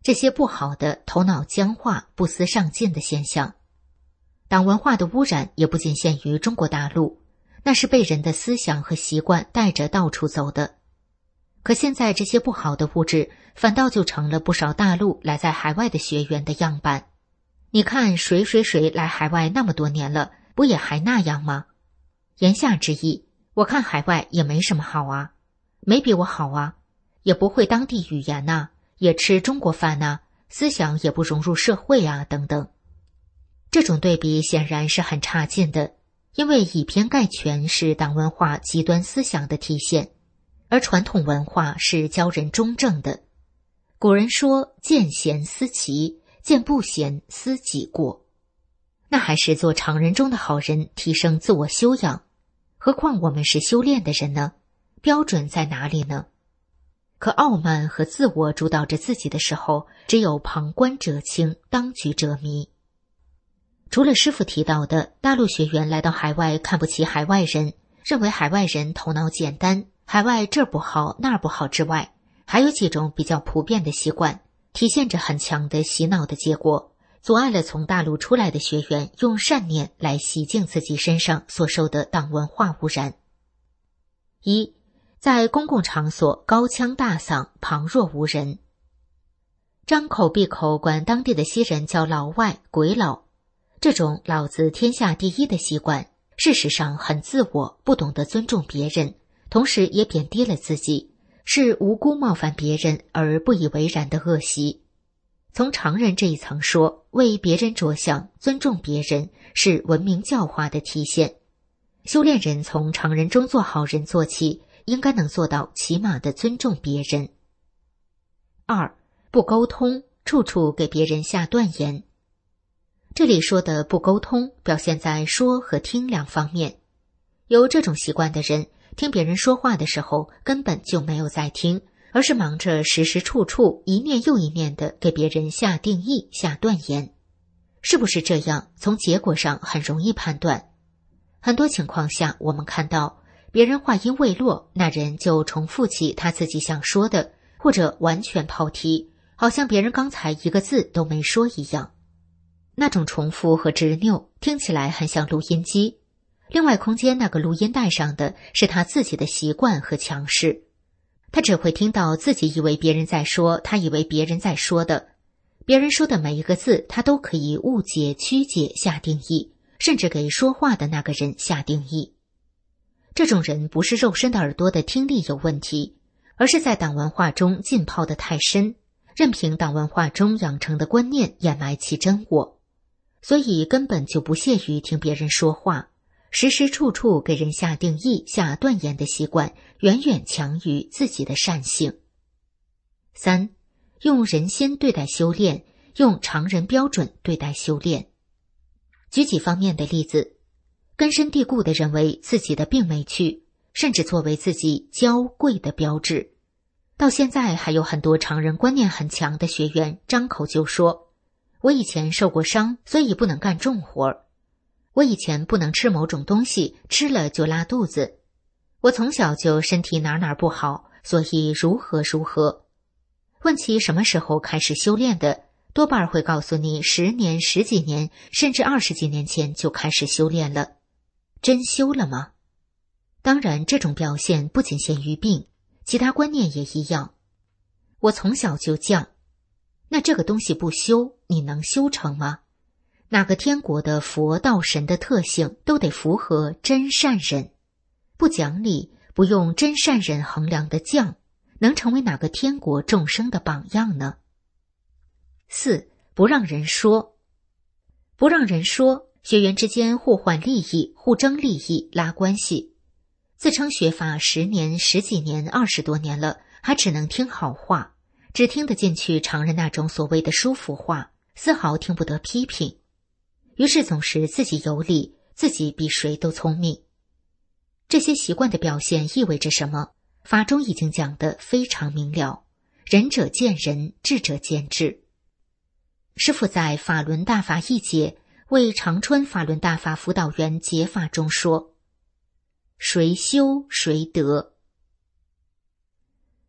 这些不好的头脑僵化、不思上进的现象。党文化的污染也不仅限于中国大陆，那是被人的思想和习惯带着到处走的。可现在这些不好的物质反倒就成了不少大陆来在海外的学员的样板。你看谁来海外那么多年了，不也还那样吗？言下之意，我看海外也没什么好啊，没比我好啊，也不会当地语言啊，也吃中国饭啊，思想也不融入社会啊，等等。这种对比显然是很差劲的，因为以偏概全是党文化极端思想的体现，而传统文化是教人中正的。古人说见贤思齐，见不贤思己过，那还是做常人中的好人，提升自我修养。何况我们是修炼的人呢？标准在哪里呢？可傲慢和自我主导着自己的时候，只有旁观者清，当局者迷。除了师父提到的大陆学员来到海外看不起海外人，认为海外人头脑简单，海外这儿不好那儿不好之外，还有几种比较普遍的习惯，体现着很强的洗脑的结果，阻碍了从大陆出来的学员用善念来洗净自己身上所受的党文化污染。一，在公共场所高腔大嗓，旁若无人。张口闭口管当地的西人叫老外、鬼佬，这种老子天下第一的习惯，事实上很自我，不懂得尊重别人，同时也贬低了自己，是无辜冒犯别人而不以为然的恶习。从常人这一层说，为别人着想，尊重别人，是文明教化的体现。修炼人从常人中做好人做起，应该能做到起码的尊重别人。二，不沟通，处处给别人下断言。这里说的不沟通，表现在说和听两方面。有这种习惯的人，听别人说话的时候，根本就没有在听，而是忙着时时处处一面又一面的给别人下定义、下断言。是不是这样，从结果上很容易判断。很多情况下，我们看到别人话音未落，那人就重复起他自己想说的，或者完全抛题，好像别人刚才一个字都没说一样。那种重复和执拗听起来很像录音机，另外空间那个录音带上的是他自己的习惯和强势。他只会听到自己以为别人在说，他以为别人在说的，别人说的每一个字他都可以误解、曲解、下定义，甚至给说话的那个人下定义。这种人不是肉身的耳朵的听力有问题，而是在党文化中浸泡得太深，任凭党文化中养成的观念掩埋其真我，所以根本就不屑于听别人说话，时时处处给人下定义、下断言的习惯，远远强于自己的善性。三，用人心对待修炼，用常人标准对待修炼。举几方面的例子，根深蒂固地认为自己的并没去，甚至作为自己娇贵的标志。到现在还有很多常人观念很强的学员张口就说，我以前受过伤，所以不能干重活，我以前不能吃某种东西，吃了就拉肚子，我从小就身体哪不好，所以如何。问其什么时候开始修炼的，多半会告诉你10年、10几年，甚至20几年前就开始修炼了。真修了吗？当然，这种表现不仅限于病，其他观念也一样。我从小就犟，那这个东西不修，你能修成吗？哪个天国的佛道神的特性都得符合真善忍，不讲理，不用真善忍衡量的犟，能成为哪个天国众生的榜样呢？四，不让人说。不让人说，学员之间互换利益，互争利益，拉关系。自称学法10年、10几年、20多年了，还只能听好话，只听得进去常人那种所谓的舒服话，丝毫听不得批评。于是总是自己有理，自己比谁都聪明。这些习惯的表现意味着什么？法中已经讲得非常明了，仁者见仁，智者见智。师父在法轮大法一解为长春法轮大法辅导员解法中说，谁修谁得。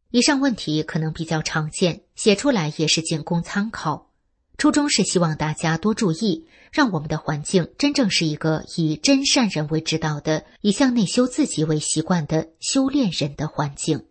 以上问题可能比较常见，写出来也是仅供参考。初衷是希望大家多注意，让我们的环境真正是一个以真善人为指导的，以向内修自己为习惯的修炼人的环境。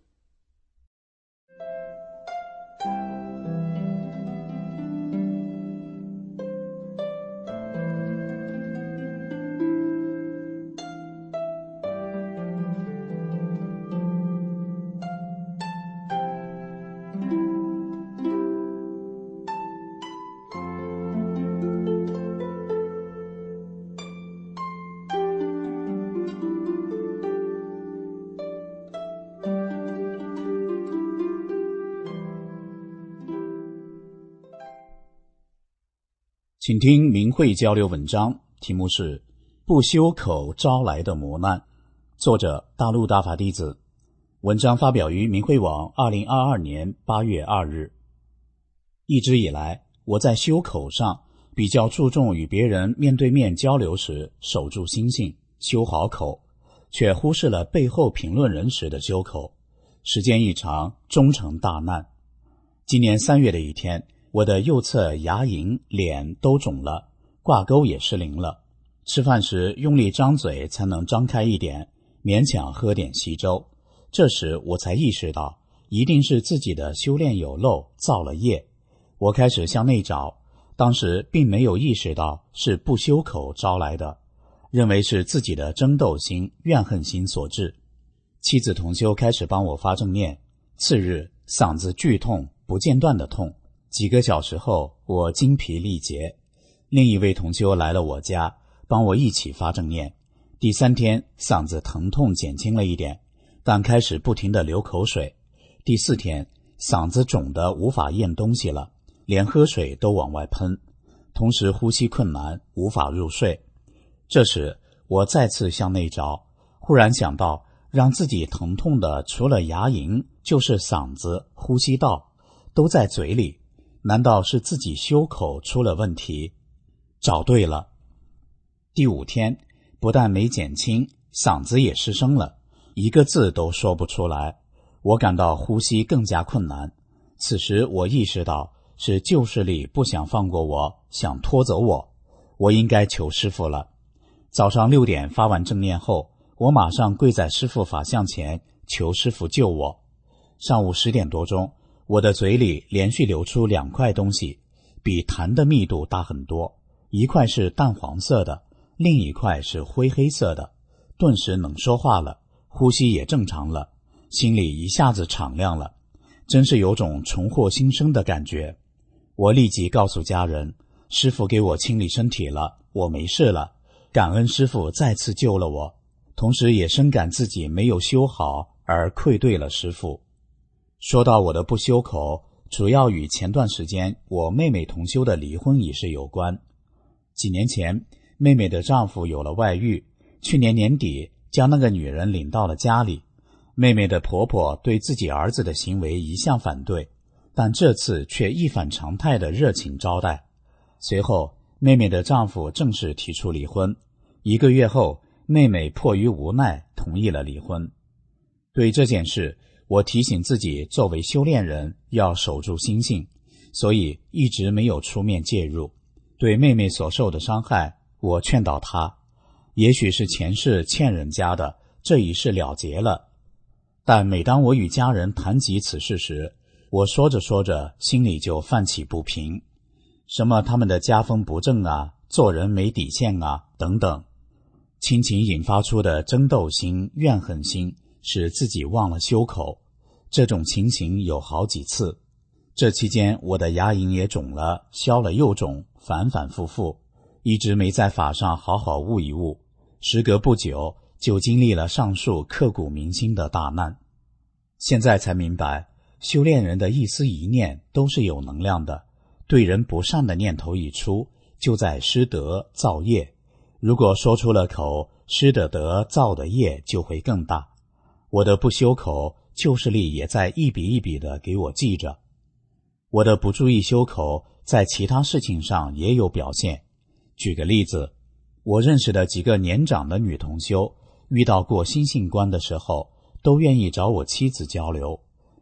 请听明慧交流文章，题目是不修口招来的磨难，作者大陆大法弟子。文章发表于明慧网2022年8月2日。一直以来，我在修口上比较注重与别人面对面交流时守住心性，修好口，却忽视了背后评论人时的修口，时间一长，终成大难。今年3月的一天，我的右侧牙龈、脸都肿了，挂钩也失灵了。吃饭时用力张嘴才能张开一点，勉强喝点稀粥。这时我才意识到，一定是自己的修炼有漏，造了业。我开始向内找，当时并没有意识到是不修口招来的，认为是自己的争斗心、怨恨心所致。妻子同修开始帮我发正念，次日嗓子剧痛，不间断的痛。几个小时后，我精疲力竭。另一位同修来了我家，帮我一起发正念。第3天，嗓子疼痛减轻了一点，但开始不停地流口水。第4天，嗓子肿得无法咽东西了，连喝水都往外喷，同时呼吸困难，无法入睡。这时，我再次向内找，忽然想到，让自己疼痛的除了牙龈，就是嗓子、呼吸道，都在嘴里。难道是自己修口出了问题？找对了。第5天，不但没减轻，嗓子也失声了，一个字都说不出来。我感到呼吸更加困难。此时我意识到，是旧势力不想放过我，想拖走我。我应该求师父了。早上6点发完正念后，我马上跪在师父法像前，求师父救我。上午10点多钟，我的嘴里连续流出2块东西，比痰的密度大很多，一块是淡黄色的，另一块是灰黑色的。顿时能说话了，呼吸也正常了，心里一下子敞亮了，真是有种重获新生的感觉。我立即告诉家人，师父给我清理身体了，我没事了，感恩师父再次救了我，同时也深感自己没有修好而愧对了师父。说到我的不修口，主要与前段时间我妹妹同修的离婚一事有关。几年前，妹妹的丈夫有了外遇，去年年底将那个女人领到了家里。妹妹的婆婆对自己儿子的行为一向反对，但这次却一反常态的热情招待。随后，妹妹的丈夫正式提出离婚。1个月后，妹妹迫于无奈同意了离婚。对这件事，我提醒自己作为修炼人要守住心性，所以一直没有出面介入。对妹妹所受的伤害，我劝导她，也许是前世欠人家的，这一事了结了。但每当我与家人谈及此事时，我说着说着心里就泛起不平，什么他们的家风不正啊，做人没底线啊等等。亲情引发出的争斗心、怨恨心，使自己忘了修口，这种情形有好几次。这期间我的牙龈也肿了，消了又肿，反反复复，一直没在法上好好悟一悟。时隔不久，就经历了上述刻骨铭心的大难。现在才明白，修炼人的一丝一念都是有能量的，对人不善的念头一出，就在施德造业。如果说出了口，施的德造的业就会更大。我的不修口，旧势力也在一笔一笔的给我记着。我的不注意修口，在其他事情上也有表现。举个例子，我认识的几个年长的女同修，遇到过心性关的时候，都愿意找我妻子交流。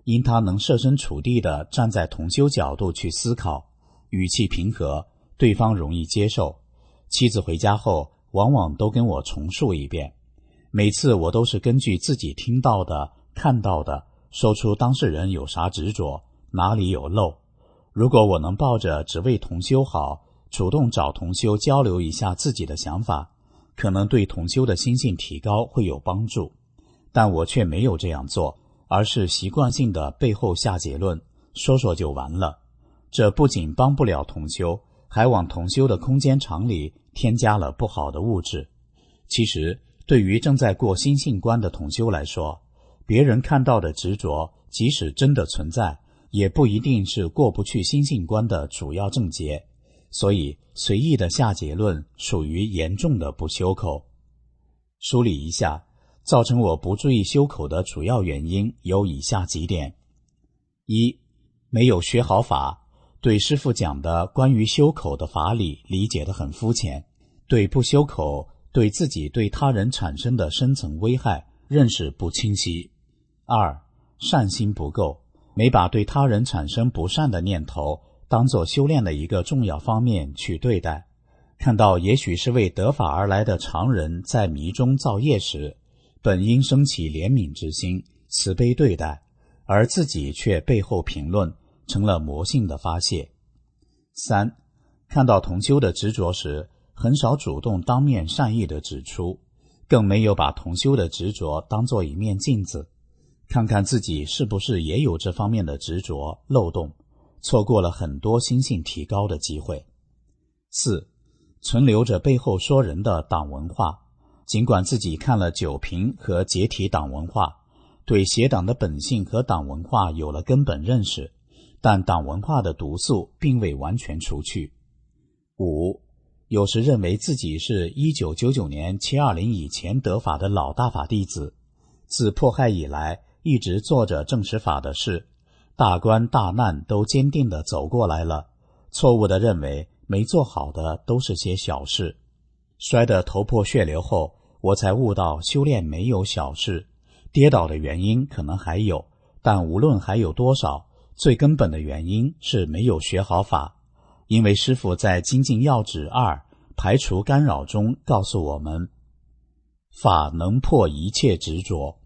因他能设身处地地站在同修角度去思考，语气平和，对方容易接受。妻子回家后往往都跟我重述一遍，每次我都是根据自己听到的、看到的，说出当事人有啥执着，哪里有漏。如果我能抱着只为同修好，主动找同修交流一下自己的想法，可能对同修的心性提高会有帮助。但我却没有这样做，而是习惯性的背后下结论，说说就完了。这不仅帮不了同修，还往同修的空间场里添加了不好的物质。其实对于正在过心性关的同修来说，别人看到的执着即使真的存在，也不一定是过不去心性关的主要症结，所以随意的下结论属于严重的不修口。梳理一下，造成我不注意修口的主要原因有以下几点：一、没有学好法，对师父讲的关于修口的法理理解得很肤浅，对不修口对自己对他人产生的深层危害认识不清晰。二、善心不够，没把对他人产生不善的念头当作修炼的一个重要方面去对待，看到也许是为得法而来的常人在迷中造业时，本应升起怜悯之心，慈悲对待，而自己却背后评论，成了魔性的发泄。三、看到同修的执着时，很少主动当面善意地指出，更没有把同修的执着当作一面镜子，看看自己是不是也有这方面的执着漏洞，错过了很多心性提高的机会。四、存留着背后说人的党文化，尽管自己看了九评和解体党文化，对邪党的本性和党文化有了根本认识，但党文化的毒素并未完全除去。五、有时认为自己是1999年720以前得法的老大法弟子，自迫害以来一直做着正实法的事，大关大难都坚定地走过来了，错误地认为没做好的都是些小事。摔得头破血流后，我才悟到修炼没有小事，跌倒的原因可能还有，但无论还有多少，最根本的原因是没有学好法。因为师父在精进要旨2排除干扰中告诉我们，法能破一切执着。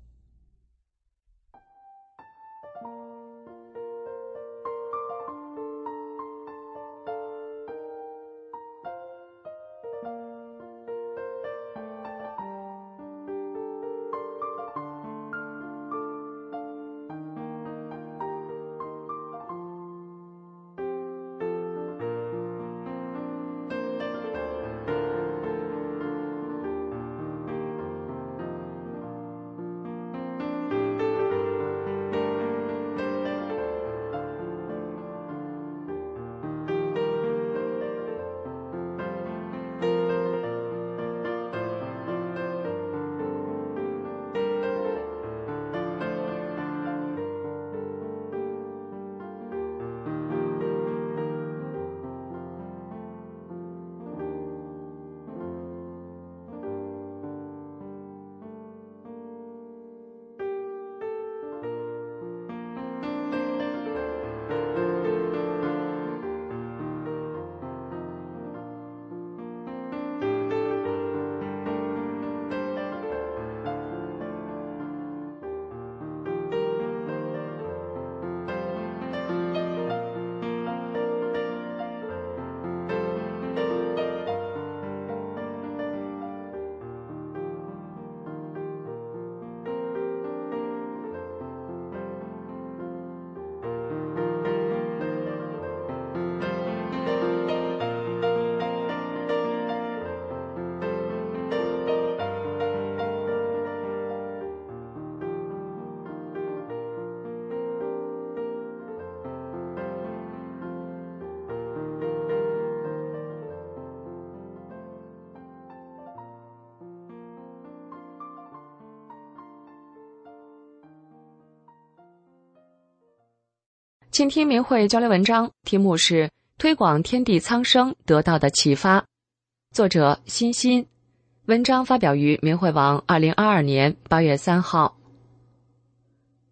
倾听明慧交流文章，题目是《推广天地苍生得到的启发》，作者欣欣，文章发表于明慧网2022年8月3号。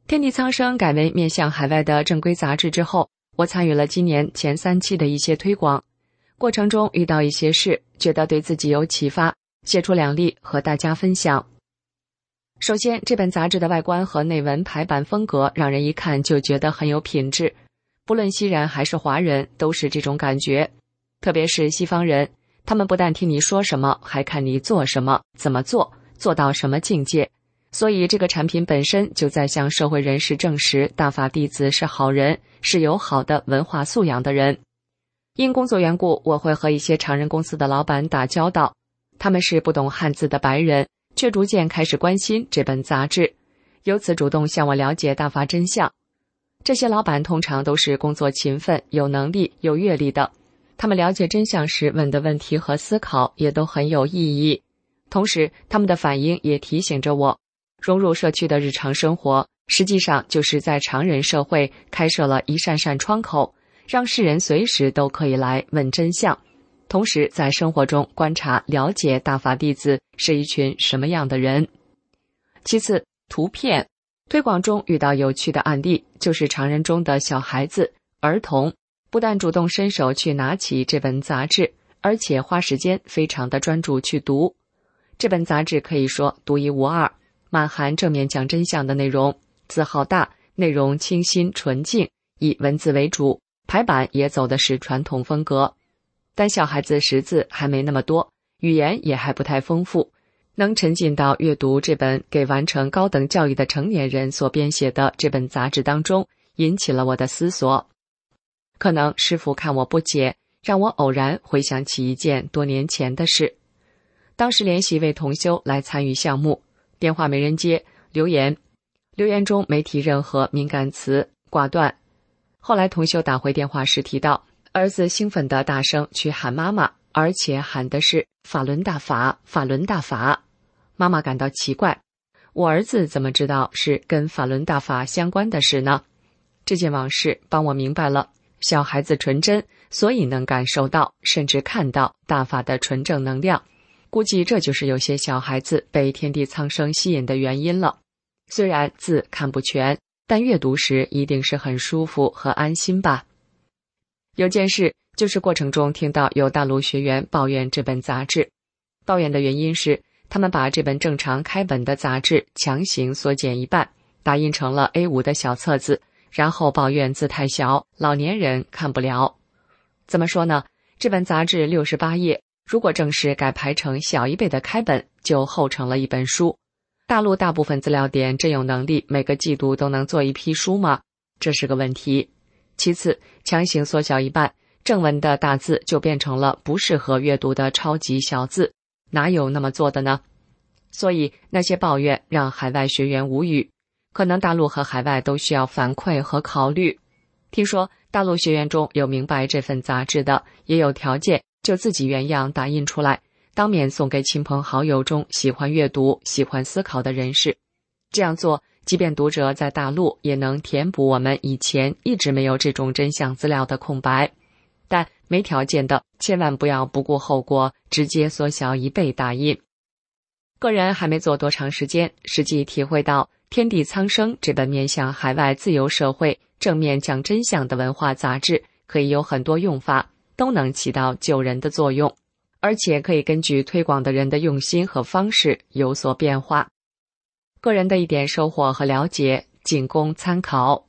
天地苍生改为面向海外的正规杂志之后，我参与了今年前3期的一些推广，过程中遇到一些事，觉得对自己有启发，写出2例和大家分享。首先，这本杂志的外观和内文排版风格让人一看就觉得很有品质，不论西人还是华人都是这种感觉，特别是西方人，他们不但听你说什么，还看你做什么，怎么做，做到什么境界。所以这个产品本身就在向社会人士证实大法弟子是好人，是有好的文化素养的人。因工作缘故，我会和一些常人公司的老板打交道，他们是不懂汉字的白人，却逐渐开始关心这本杂志，由此主动向我了解大法真相。这些老板通常都是工作勤奋、有能力、有阅历的，他们了解真相时问的问题和思考也都很有意义。同时，他们的反应也提醒着我，融入社区的日常生活，实际上就是在常人社会开设了一扇扇窗口，让世人随时都可以来问真相，同时在生活中观察了解大法弟子是一群什么样的人。其次，图片推广中遇到有趣的案例，就是常人中的小孩子、儿童不但主动伸手去拿起这本杂志，而且花时间非常的专注去读。这本杂志可以说独一无二，满含正面讲真相的内容，字号大，内容清新纯净，以文字为主，排版也走的是传统风格。但小孩子识字还没那么多，语言也还不太丰富，能沉浸到阅读这本给完成高等教育的成年人所编写的这本杂志当中，引起了我的思索。可能师父看我不解，让我偶然回想起一件多年前的事。当时联系一位同修来参与项目，电话没人接，留言中没提任何敏感词，挂断。后来同修打回电话时提到，儿子兴奋地大声去喊妈妈，而且喊的是法轮大法，法轮大法。妈妈感到奇怪，我儿子怎么知道是跟法轮大法相关的事呢？这件往事帮我明白了，小孩子纯真，所以能感受到甚至看到大法的纯正能量。估计这就是有些小孩子被天地苍生吸引的原因了。虽然字看不全，但阅读时一定是很舒服和安心吧。有件事就是过程中听到有大陆学员抱怨这本杂志，抱怨的原因是他们把这本正常开本的杂志强行缩减一半，打印成了 A5 的小册子，然后抱怨字太小，老年人看不了。怎么说呢？这本杂志68页，如果正式改排成小一倍的开本，就厚成了一本书。大陆大部分资料点真有能力每个季度都能做一批书吗？这是个问题。其次，强行缩小一半，正文的大字就变成了不适合阅读的超级小字，哪有那么做的呢？所以那些抱怨让海外学员无语，可能大陆和海外都需要反馈和考虑。听说大陆学员中有明白这份杂志的，也有条件就自己原样打印出来，当面送给亲朋好友中喜欢阅读、喜欢思考的人士。这样做，即便读者在大陆，也能填补我们以前一直没有这种真相资料的空白。但没条件的，千万不要不顾后果，直接缩小1倍打印。个人还没做多长时间，实际体会到《天地苍生》这本面向海外自由社会、正面讲真相的文化杂志，可以有很多用法，都能起到救人的作用，而且可以根据推广的人的用心和方式有所变化。个人的一点收获和了解，仅供参考。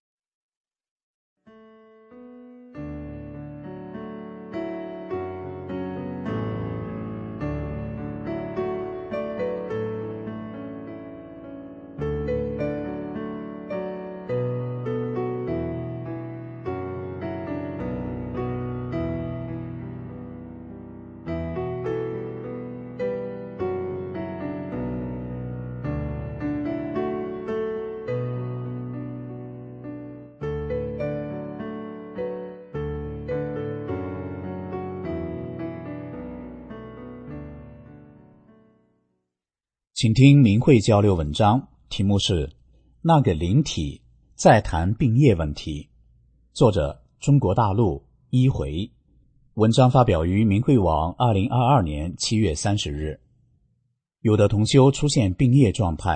请听明慧交流文章，题目是那个灵体再谈病业问题，作者中国大陆一回，文章发表于明慧网2022年7月30日。有的同修出现病业状态，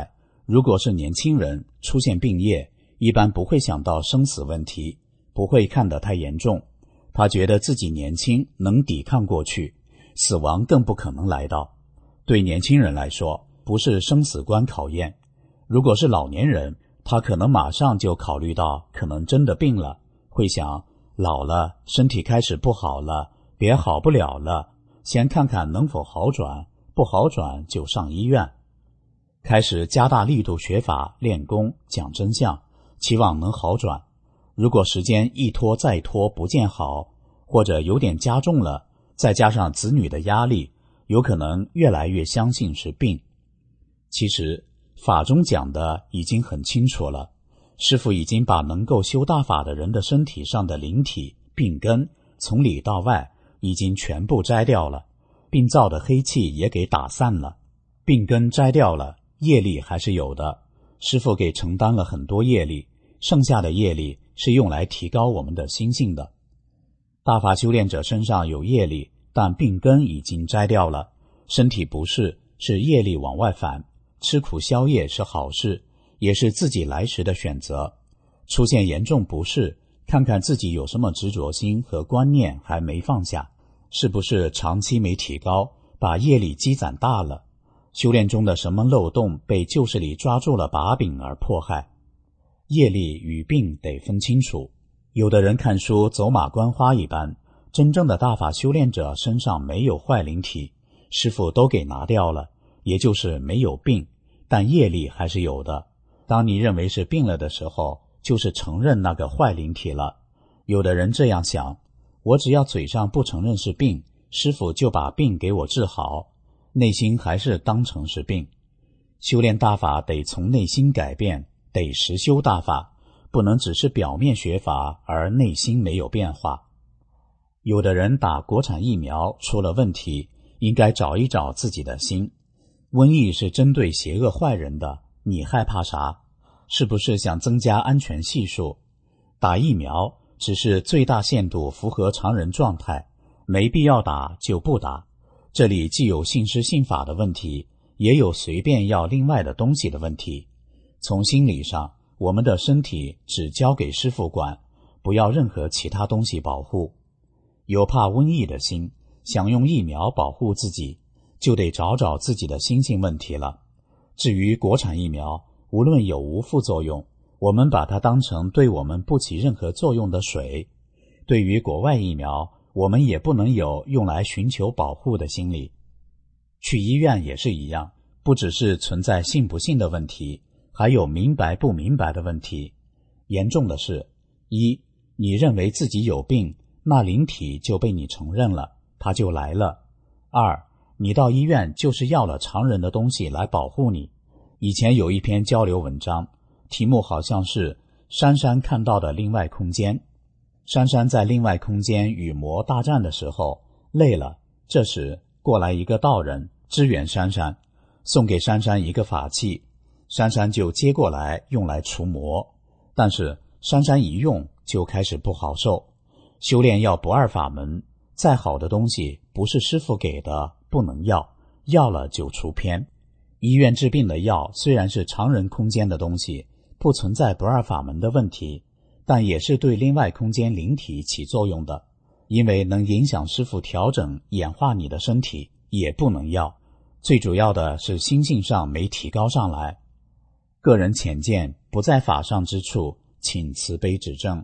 如果是年轻人出现病业，一般不会想到生死问题，不会看得太严重。他觉得自己年轻，能抵抗过去，死亡更不可能来到。对年轻人来说，不是生死观考验。如果是老年人，他可能马上就考虑到可能真的病了，会想老了，身体开始不好了，别好不了了，先看看能否好转，不好转就上医院。开始加大力度学法练功讲真相，期望能好转。如果时间一拖再拖不见好，或者有点加重了，再加上子女的压力，有可能越来越相信是病。其实法中讲的已经很清楚了，师父已经把能够修大法的人的身体上的灵体病根从里到外已经全部摘掉了，病灶的黑气也给打散了。病根摘掉了，业力还是有的，师父给承担了很多业力，剩下的业力是用来提高我们的心性的。大法修炼者身上有业力，但病根已经摘掉了，身体不适是业力往外返，吃苦消业是好事，也是自己来时的选择。出现严重不适，看看自己有什么执着心和观念还没放下，是不是长期没提高，把业力积攒大了，修炼中的什么漏洞被旧势力抓住了把柄而迫害。业力与病得分清楚，有的人看书走马观花一般，真正的大法修炼者身上没有坏灵体，师父都给拿掉了，也就是没有病，但业力还是有的。当你认为是病了的时候，就是承认那个坏灵体了。有的人这样想，我只要嘴上不承认是病，师父就把病给我治好，内心还是当成是病。修炼大法得从内心改变，得实修大法，不能只是表面学法而内心没有变化。有的人打国产疫苗出了问题，应该找一找自己的心。瘟疫是针对邪恶坏人的，你害怕啥？是不是想增加安全系数？打疫苗只是最大限度符合常人状态，没必要打就不打。这里既有信师信法的问题，也有随便要另外的东西的问题。从心理上，我们的身体只交给师父管，不要任何其他东西保护。有怕瘟疫的心，想用疫苗保护自己，就得找找自己的心性问题了。至于国产疫苗，无论有无副作用，我们把它当成对我们不起任何作用的水。对于国外疫苗，我们也不能有用来寻求保护的心理。去医院也是一样，不只是存在信不信的问题，还有明白不明白的问题。严重的是，一，你认为自己有病，那灵体就被你承认了，它就来了。二，你到医院就是要了常人的东西来保护你。以前有一篇交流文章，题目好像是珊珊看到的另外空间。珊珊在另外空间与魔大战的时候累了，这时过来一个道人支援珊珊，送给珊珊一个法器，珊珊就接过来用来除魔。但是珊珊一用就开始不好受。修炼要不二法门，再好的东西不是师父给的不能要，要了就出偏。医院治病的药虽然是常人空间的东西，不存在不二法门的问题，但也是对另外空间灵体起作用的，因为能影响师父调整演化你的身体，也不能要。最主要的是心性上没提高上来。个人浅见不在法上之处，请慈悲指正。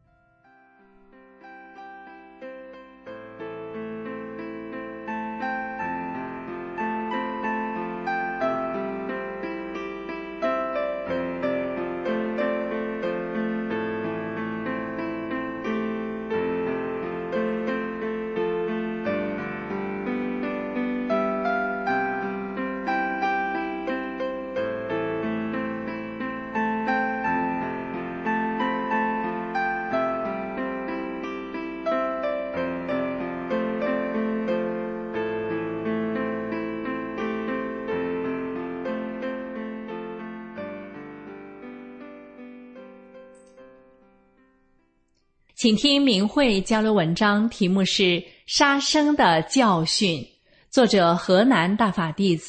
请听明慧交流文章，题目是《杀生的教训》，作者河南大法弟子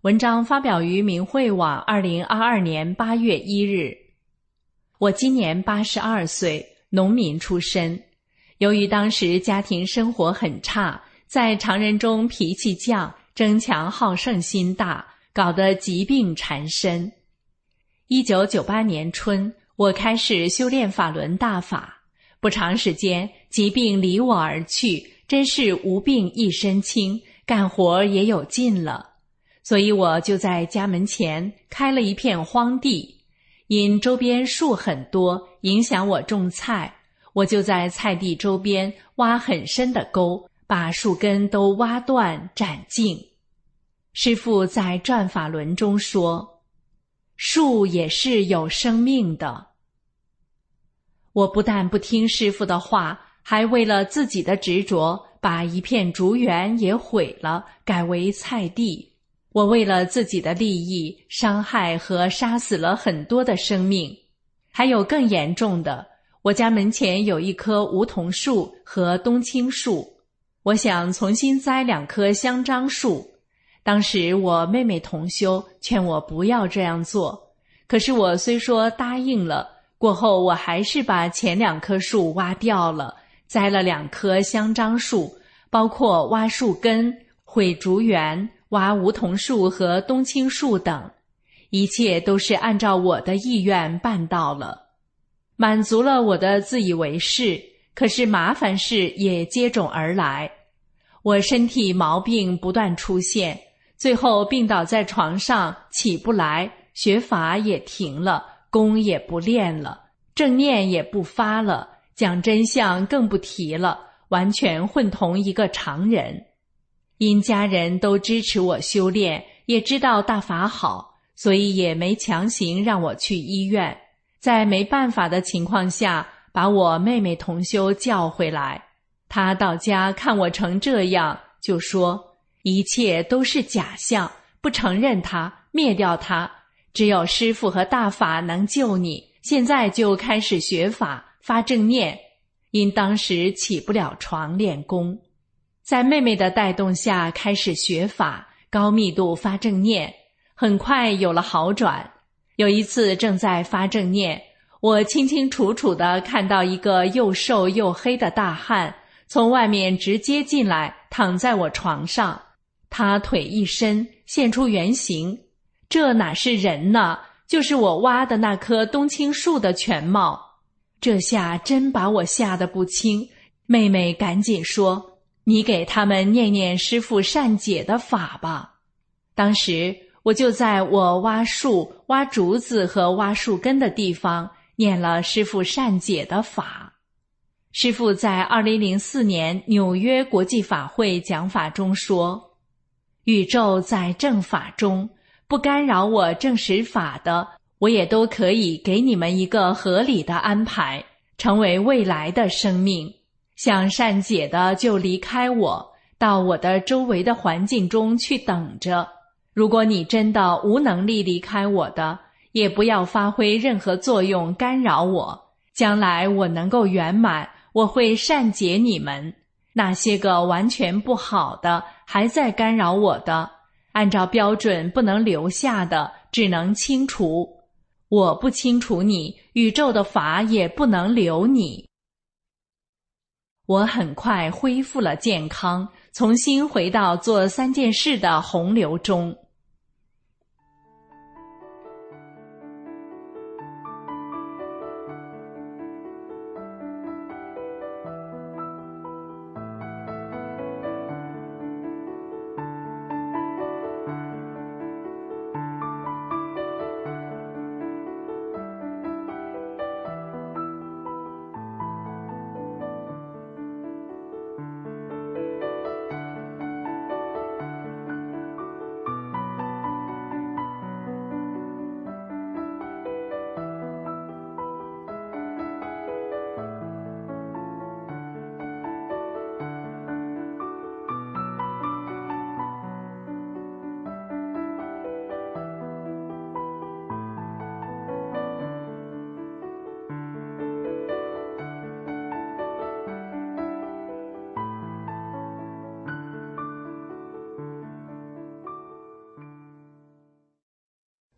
文章发表于明慧网2022年8月1日。我今年82岁，农民出身。由于当时家庭生活很差，在常人中脾气犟，争强好胜心大，搞得疾病缠身。1998年春，我开始修炼法轮大法，不长时间，疾病离我而去，真是无病一身轻，干活也有劲了。所以我就在家门前开了一片荒地，因周边树很多，影响我种菜，我就在菜地周边挖很深的沟，把树根都挖断斩尽。师父在转法轮中说，树也是有生命的。我不但不听师父的话，还为了自己的执着，把一片竹园也毁了，改为菜地。我为了自己的利益，伤害和杀死了很多的生命。还有更严重的，我家门前有一棵梧桐树和冬青树，我想重新栽2棵香樟树。当时我妹妹同修劝我不要这样做，可是我虽说答应了，过后我还是把前2棵树挖掉了，栽了2棵香樟树，包括挖树根、毁竹园、挖梧桐树和冬青树等，一切都是按照我的意愿办到了，满足了我的自以为是。可是麻烦事也接踵而来，我身体毛病不断出现，最后病倒在床上起不来，学法也停了，功也不练了，正念也不发了，讲真相更不提了，完全混同一个常人。因家人都支持我修炼，也知道大法好，所以也没强行让我去医院。在没办法的情况下，把我妹妹同修叫回来。她到家看我成这样，就说一切都是假象，不承认它，灭掉它，只有师父和大法能救你，现在就开始学法，发正念。因当时起不了床练功，在妹妹的带动下开始学法，高密度发正念，很快有了好转。有一次正在发正念，我清清楚楚地看到一个又瘦又黑的大汉从外面直接进来，躺在我床上，他腿一伸，现出原形，这哪是人呢，就是我挖的那棵冬青树的全貌。这下真把我吓得不轻，妹妹赶紧说，你给他们念念师父善解的法吧。当时我就在我挖树、挖竹子和挖树根的地方念了师父善解的法。师父在2004年纽约国际法会讲法中说，宇宙在正法中，不干扰我正实法的，我也都可以给你们一个合理的安排，成为未来的生命。想善解的就离开我，到我的周围的环境中去等着。如果你真的无能力离开我的，也不要发挥任何作用干扰我。将来我能够圆满，我会善解你们。那些个完全不好的，还在干扰我的，按照标准不能留下的，只能清除。我不清除你，宇宙的法也不能留你。我很快恢复了健康，重新回到做3件事的洪流中。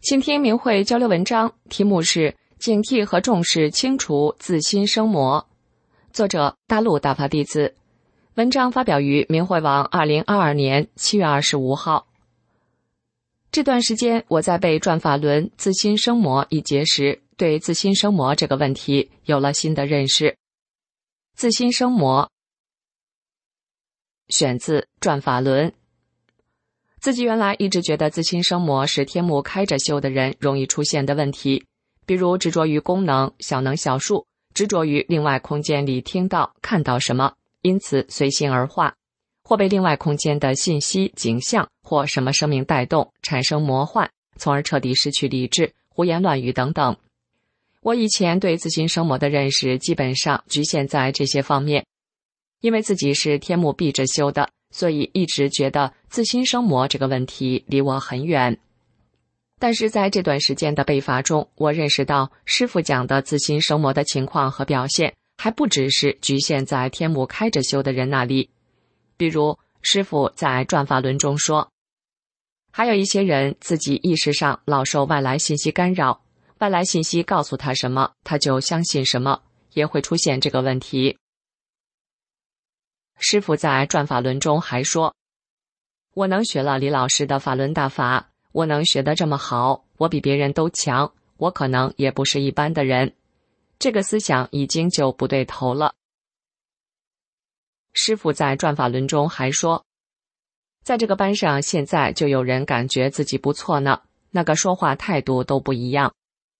请听明慧交流文章，题目是警惕和重视清除自心生魔，作者大陆大法弟子。文章发表于明慧网2022年7月25号。这段时间我在背转法轮自心生魔一节时，对自心生魔这个问题有了新的认识。自心生魔选自转法轮。自己原来一直觉得自心生魔是天目开着修的人容易出现的问题，比如执着于功能、小能小数，执着于另外空间里听到、看到什么，因此随心而化，或被另外空间的信息、景象或什么生命带动，产生魔幻，从而彻底失去理智，胡言乱语等等。我以前对自心生魔的认识基本上局限在这些方面，因为自己是天目闭着修的，所以一直觉得自心生魔这个问题离我很远。但是在这段时间的背法中，我认识到师父讲的自心生魔的情况和表现还不只是局限在天目开着修的人那里。比如师父在转法轮中说，还有一些人自己意识上老受外来信息干扰，外来信息告诉他什么，他就相信什么，也会出现这个问题。师父在转法轮中还说，我能学了李老师的法轮大法，我能学得这么好，我比别人都强，我可能也不是一般的人。这个思想已经就不对头了。师父在转法轮中还说，在这个班上现在就有人感觉自己不错呢，那个说话态度都不一样。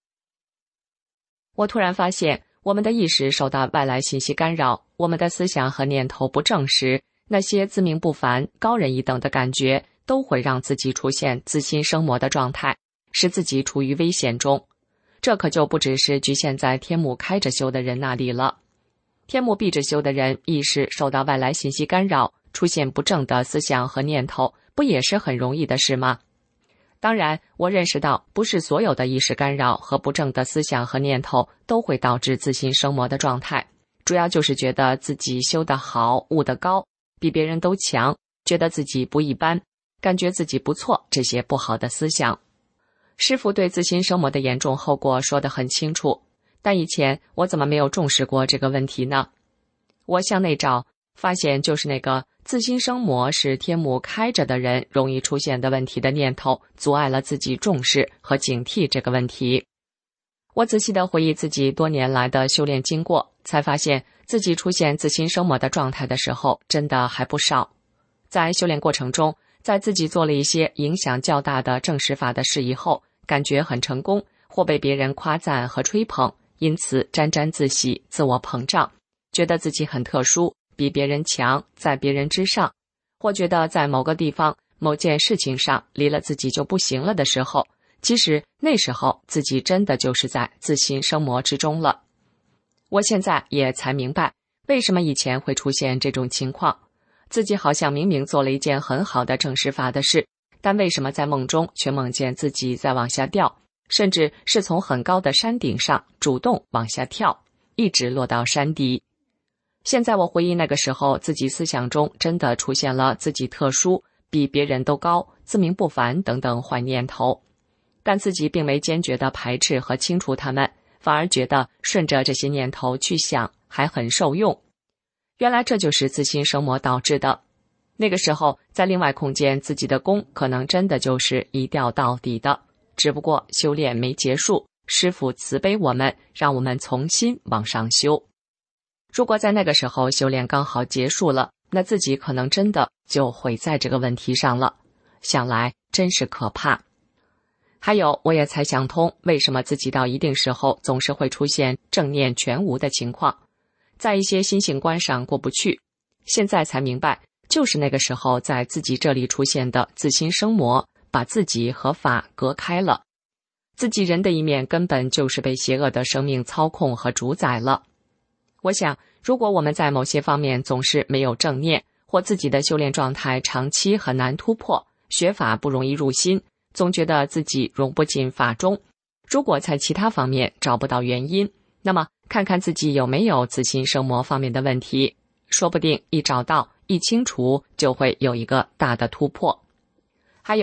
我突然发现，我们的意识受到外来信息干扰，我们的思想和念头不正时，那些自命不凡、高人一等的感觉都会让自己出现自心生魔的状态，使自己处于危险中。这可就不只是局限在天目开着修的人那里了。天目闭着修的人意识受到外来信息干扰，出现不正的思想和念头，不也是很容易的事吗？当然，我认识到不是所有的意识干扰和不正的思想和念头都会导致自心生魔的状态，主要就是觉得自己修得好，悟得高，比别人都强，觉得自己不一般，感觉自己不错，这些不好的思想。师父对自心生魔的严重后果说得很清楚，但以前我怎么没有重视过这个问题呢？我向内找，发现就是那个自心生魔是天目开着的人容易出现的问题的念头，阻碍了自己重视和警惕这个问题。我仔细地回忆自己多年来的修炼经过，才发现自己出现自心生魔的状态的时候真的还不少。在修炼过程中，在自己做了一些影响较大的正实法的事以后，感觉很成功，或被别人夸赞和吹捧，因此沾沾自喜，自我膨胀，觉得自己很特殊，比别人强，在别人之上，或觉得在某个地方、某件事情上离了自己就不行了的时候，其实那时候自己真的就是在自心生魔之中了。我现在也才明白，为什么以前会出现这种情况。自己好像明明做了一件很好的正实法的事，但为什么在梦中却梦见自己在往下掉，甚至是从很高的山顶上主动往下跳，一直落到山底。现在我回忆那个时候，自己思想中真的出现了自己特殊、比别人都高、自命不凡等等坏念头，但自己并没坚决地排斥和清除它们，反而觉得顺着这些念头去想还很受用。原来这就是自心生魔导致的。那个时候在另外空间，自己的功可能真的就是一掉到底的，只不过修炼没结束，师父慈悲我们，让我们重新往上修。如果在那个时候修炼刚好结束了，那自己可能真的就毁在这个问题上了，想来真是可怕。还有，我也才想通，为什么自己到一定时候总是会出现正念全无的情况，在一些心性观上过不去。现在才明白，就是那个时候在自己这里出现的自心生魔，把自己和法隔开了。自己人的一面根本就是被邪恶的生命操控和主宰了。我想，如果我们在某些方面总是没有正念，或自己的修炼状态长期很难突破，学法不容易入心，总觉得自己融不进法中，如果在其他方面找不到原因，那么看看自己有没有自心生魔方面的问题，说不定一找到一清除，就会有一个大的突破。还有，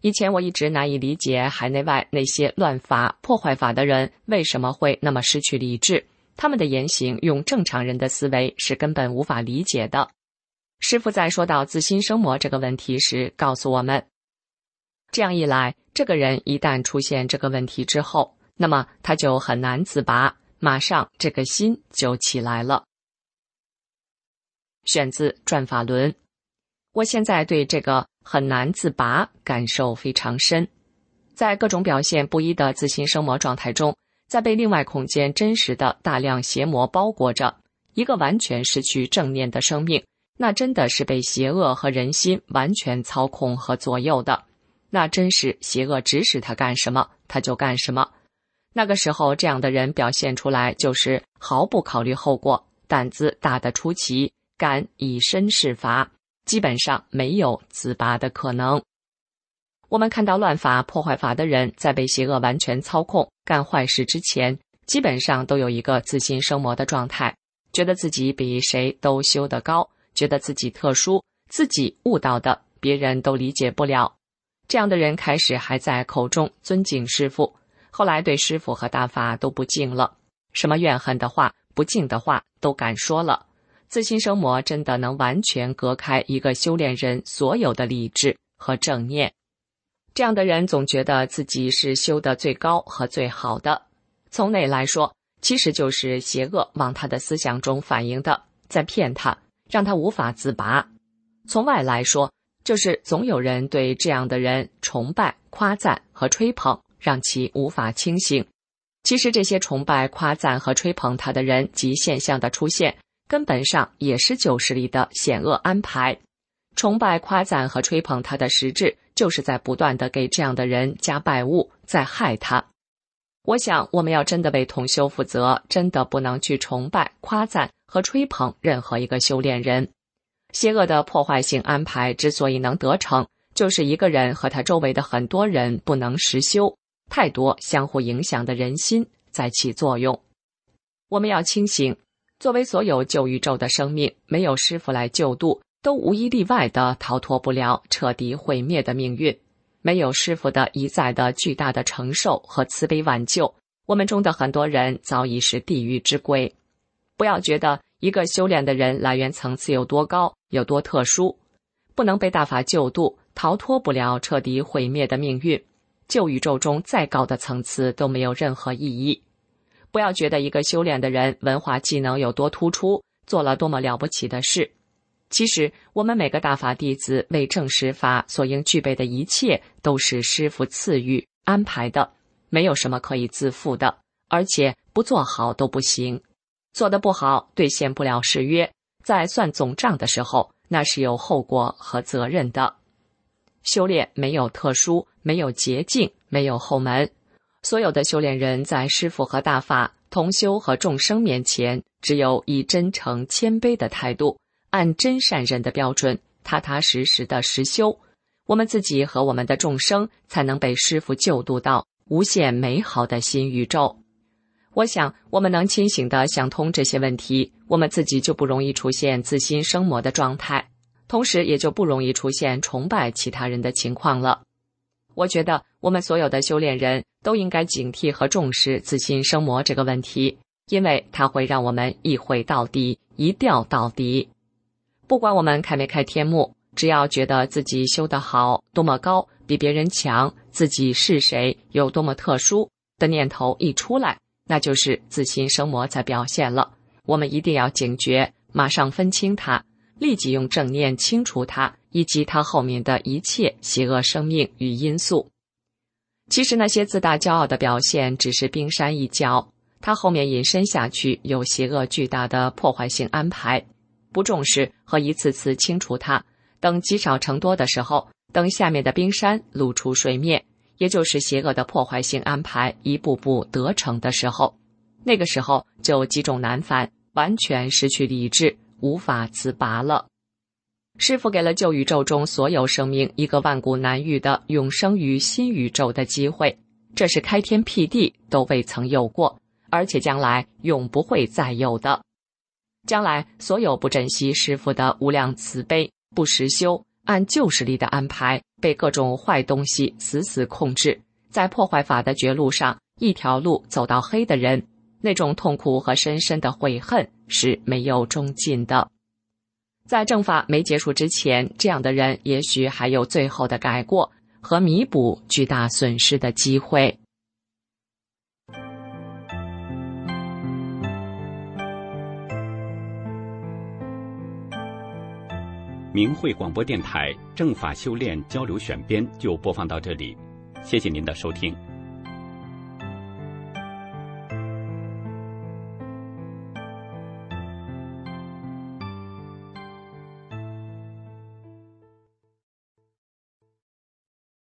以前我一直难以理解海内外那些乱法、破坏法的人为什么会那么失去理智，他们的言行用正常人的思维是根本无法理解的。师父在说到自心生魔这个问题时告诉我们，这样一来，这个人一旦出现这个问题之后，那么他就很难自拔，马上这个心就起来了。选自《转法轮》。我现在对这个很难自拔感受非常深。在各种表现不一的自心生魔状态中，在被另外空间真实的大量邪魔包裹着，一个完全失去正念的生命，那真的是被邪恶和人心完全操控和左右的，那真是邪恶指使他干什么他就干什么。那个时候这样的人表现出来就是毫不考虑后果，胆子大得出奇，敢以身试法，基本上没有自拔的可能。我们看到乱法、破坏法的人在被邪恶完全操控干坏事之前，基本上都有一个自心生魔的状态，觉得自己比谁都修得高，觉得自己特殊，自己悟到的别人都理解不了。这样的人开始还在口中尊敬师父，后来对师父和大法都不敬了，什么怨恨的话、不敬的话都敢说了。自心生魔真的能完全隔开一个修炼人所有的理智和正念。这样的人总觉得自己是修得最高和最好的，从内来说，其实就是邪恶往他的思想中反映的，在骗他，让他无法自拔。从外来说，就是总有人对这样的人崇拜、夸赞和吹捧，让其无法清醒。其实这些崇拜、夸赞和吹捧他的人及现象的出现，根本上也是旧势力的险恶安排。崇拜、夸赞和吹捧他的实质，就是在不断地给这样的人加败物，在害他。我想，我们要真的为同修负责，真的不能去崇拜、夸赞和吹捧任何一个修炼人。邪恶的破坏性安排之所以能得逞，就是一个人和他周围的很多人不能实修，太多相互影响的人心在起作用。我们要清醒，作为所有旧宇宙的生命，没有师父来救度，都无一例外地逃脱不了彻底毁灭的命运。没有师父的一再的巨大的承受和慈悲挽救，我们中的很多人早已是地狱之鬼。不要觉得一个修炼的人来源层次有多高，有多特殊，不能被大法救度，逃脱不了彻底毁灭的命运。旧宇宙中再高的层次都没有任何意义。不要觉得一个修炼的人文化技能有多突出，做了多么了不起的事。其实我们每个大法弟子为证实法所应具备的一切，都是师父赐予安排的，没有什么可以自负的，而且不做好都不行。做得不好，兑现不了誓约，在算总账的时候，那是有后果和责任的。修炼没有特殊，没有捷径，没有后门。所有的修炼人在师父和大法、同修和众生面前，只有以真诚谦卑的态度，按真善人的标准，踏踏实实的实修，我们自己和我们的众生才能被师父救度到无限美好的新宇宙。我想，我们能清醒地想通这些问题，我们自己就不容易出现自心生魔的状态，同时也就不容易出现崇拜其他人的情况了。我觉得我们所有的修炼人都应该警惕和重视自心生魔这个问题，因为它会让我们一毁到底，一掉到底。不管我们开没开天幕，只要觉得自己修得好，多么高，比别人强，自己是谁，有多么特殊的念头一出来，那就是自心生魔在表现了。我们一定要警觉，马上分清它，立即用正念清除它，以及它后面的一切邪恶生命与因素。其实那些自大骄傲的表现只是冰山一角，它后面引申下去有邪恶巨大的破坏性安排。不重视和一次次清除它，等积少成多的时候，等下面的冰山露出水面，也就是邪恶的破坏性安排一步步得逞的时候，那个时候就积重难返，完全失去理智，无法自拔了。师父给了旧宇宙中所有生命一个万古难遇的永生于新宇宙的机会，这是开天辟地都未曾有过，而且将来永不会再有的。将来所有不珍惜师父的无量慈悲，不实修， 按旧势力的安排，被各种坏东西死死控制，在破坏法的绝路上一条路走到黑的人，那种痛苦和深深的悔恨是没有终尽的。在正法没结束之前，这样的人也许还有最后的改过和弥补巨大损失的机会。 明慧广播电台正法修炼交流选编就播放到这里，谢谢您的收听。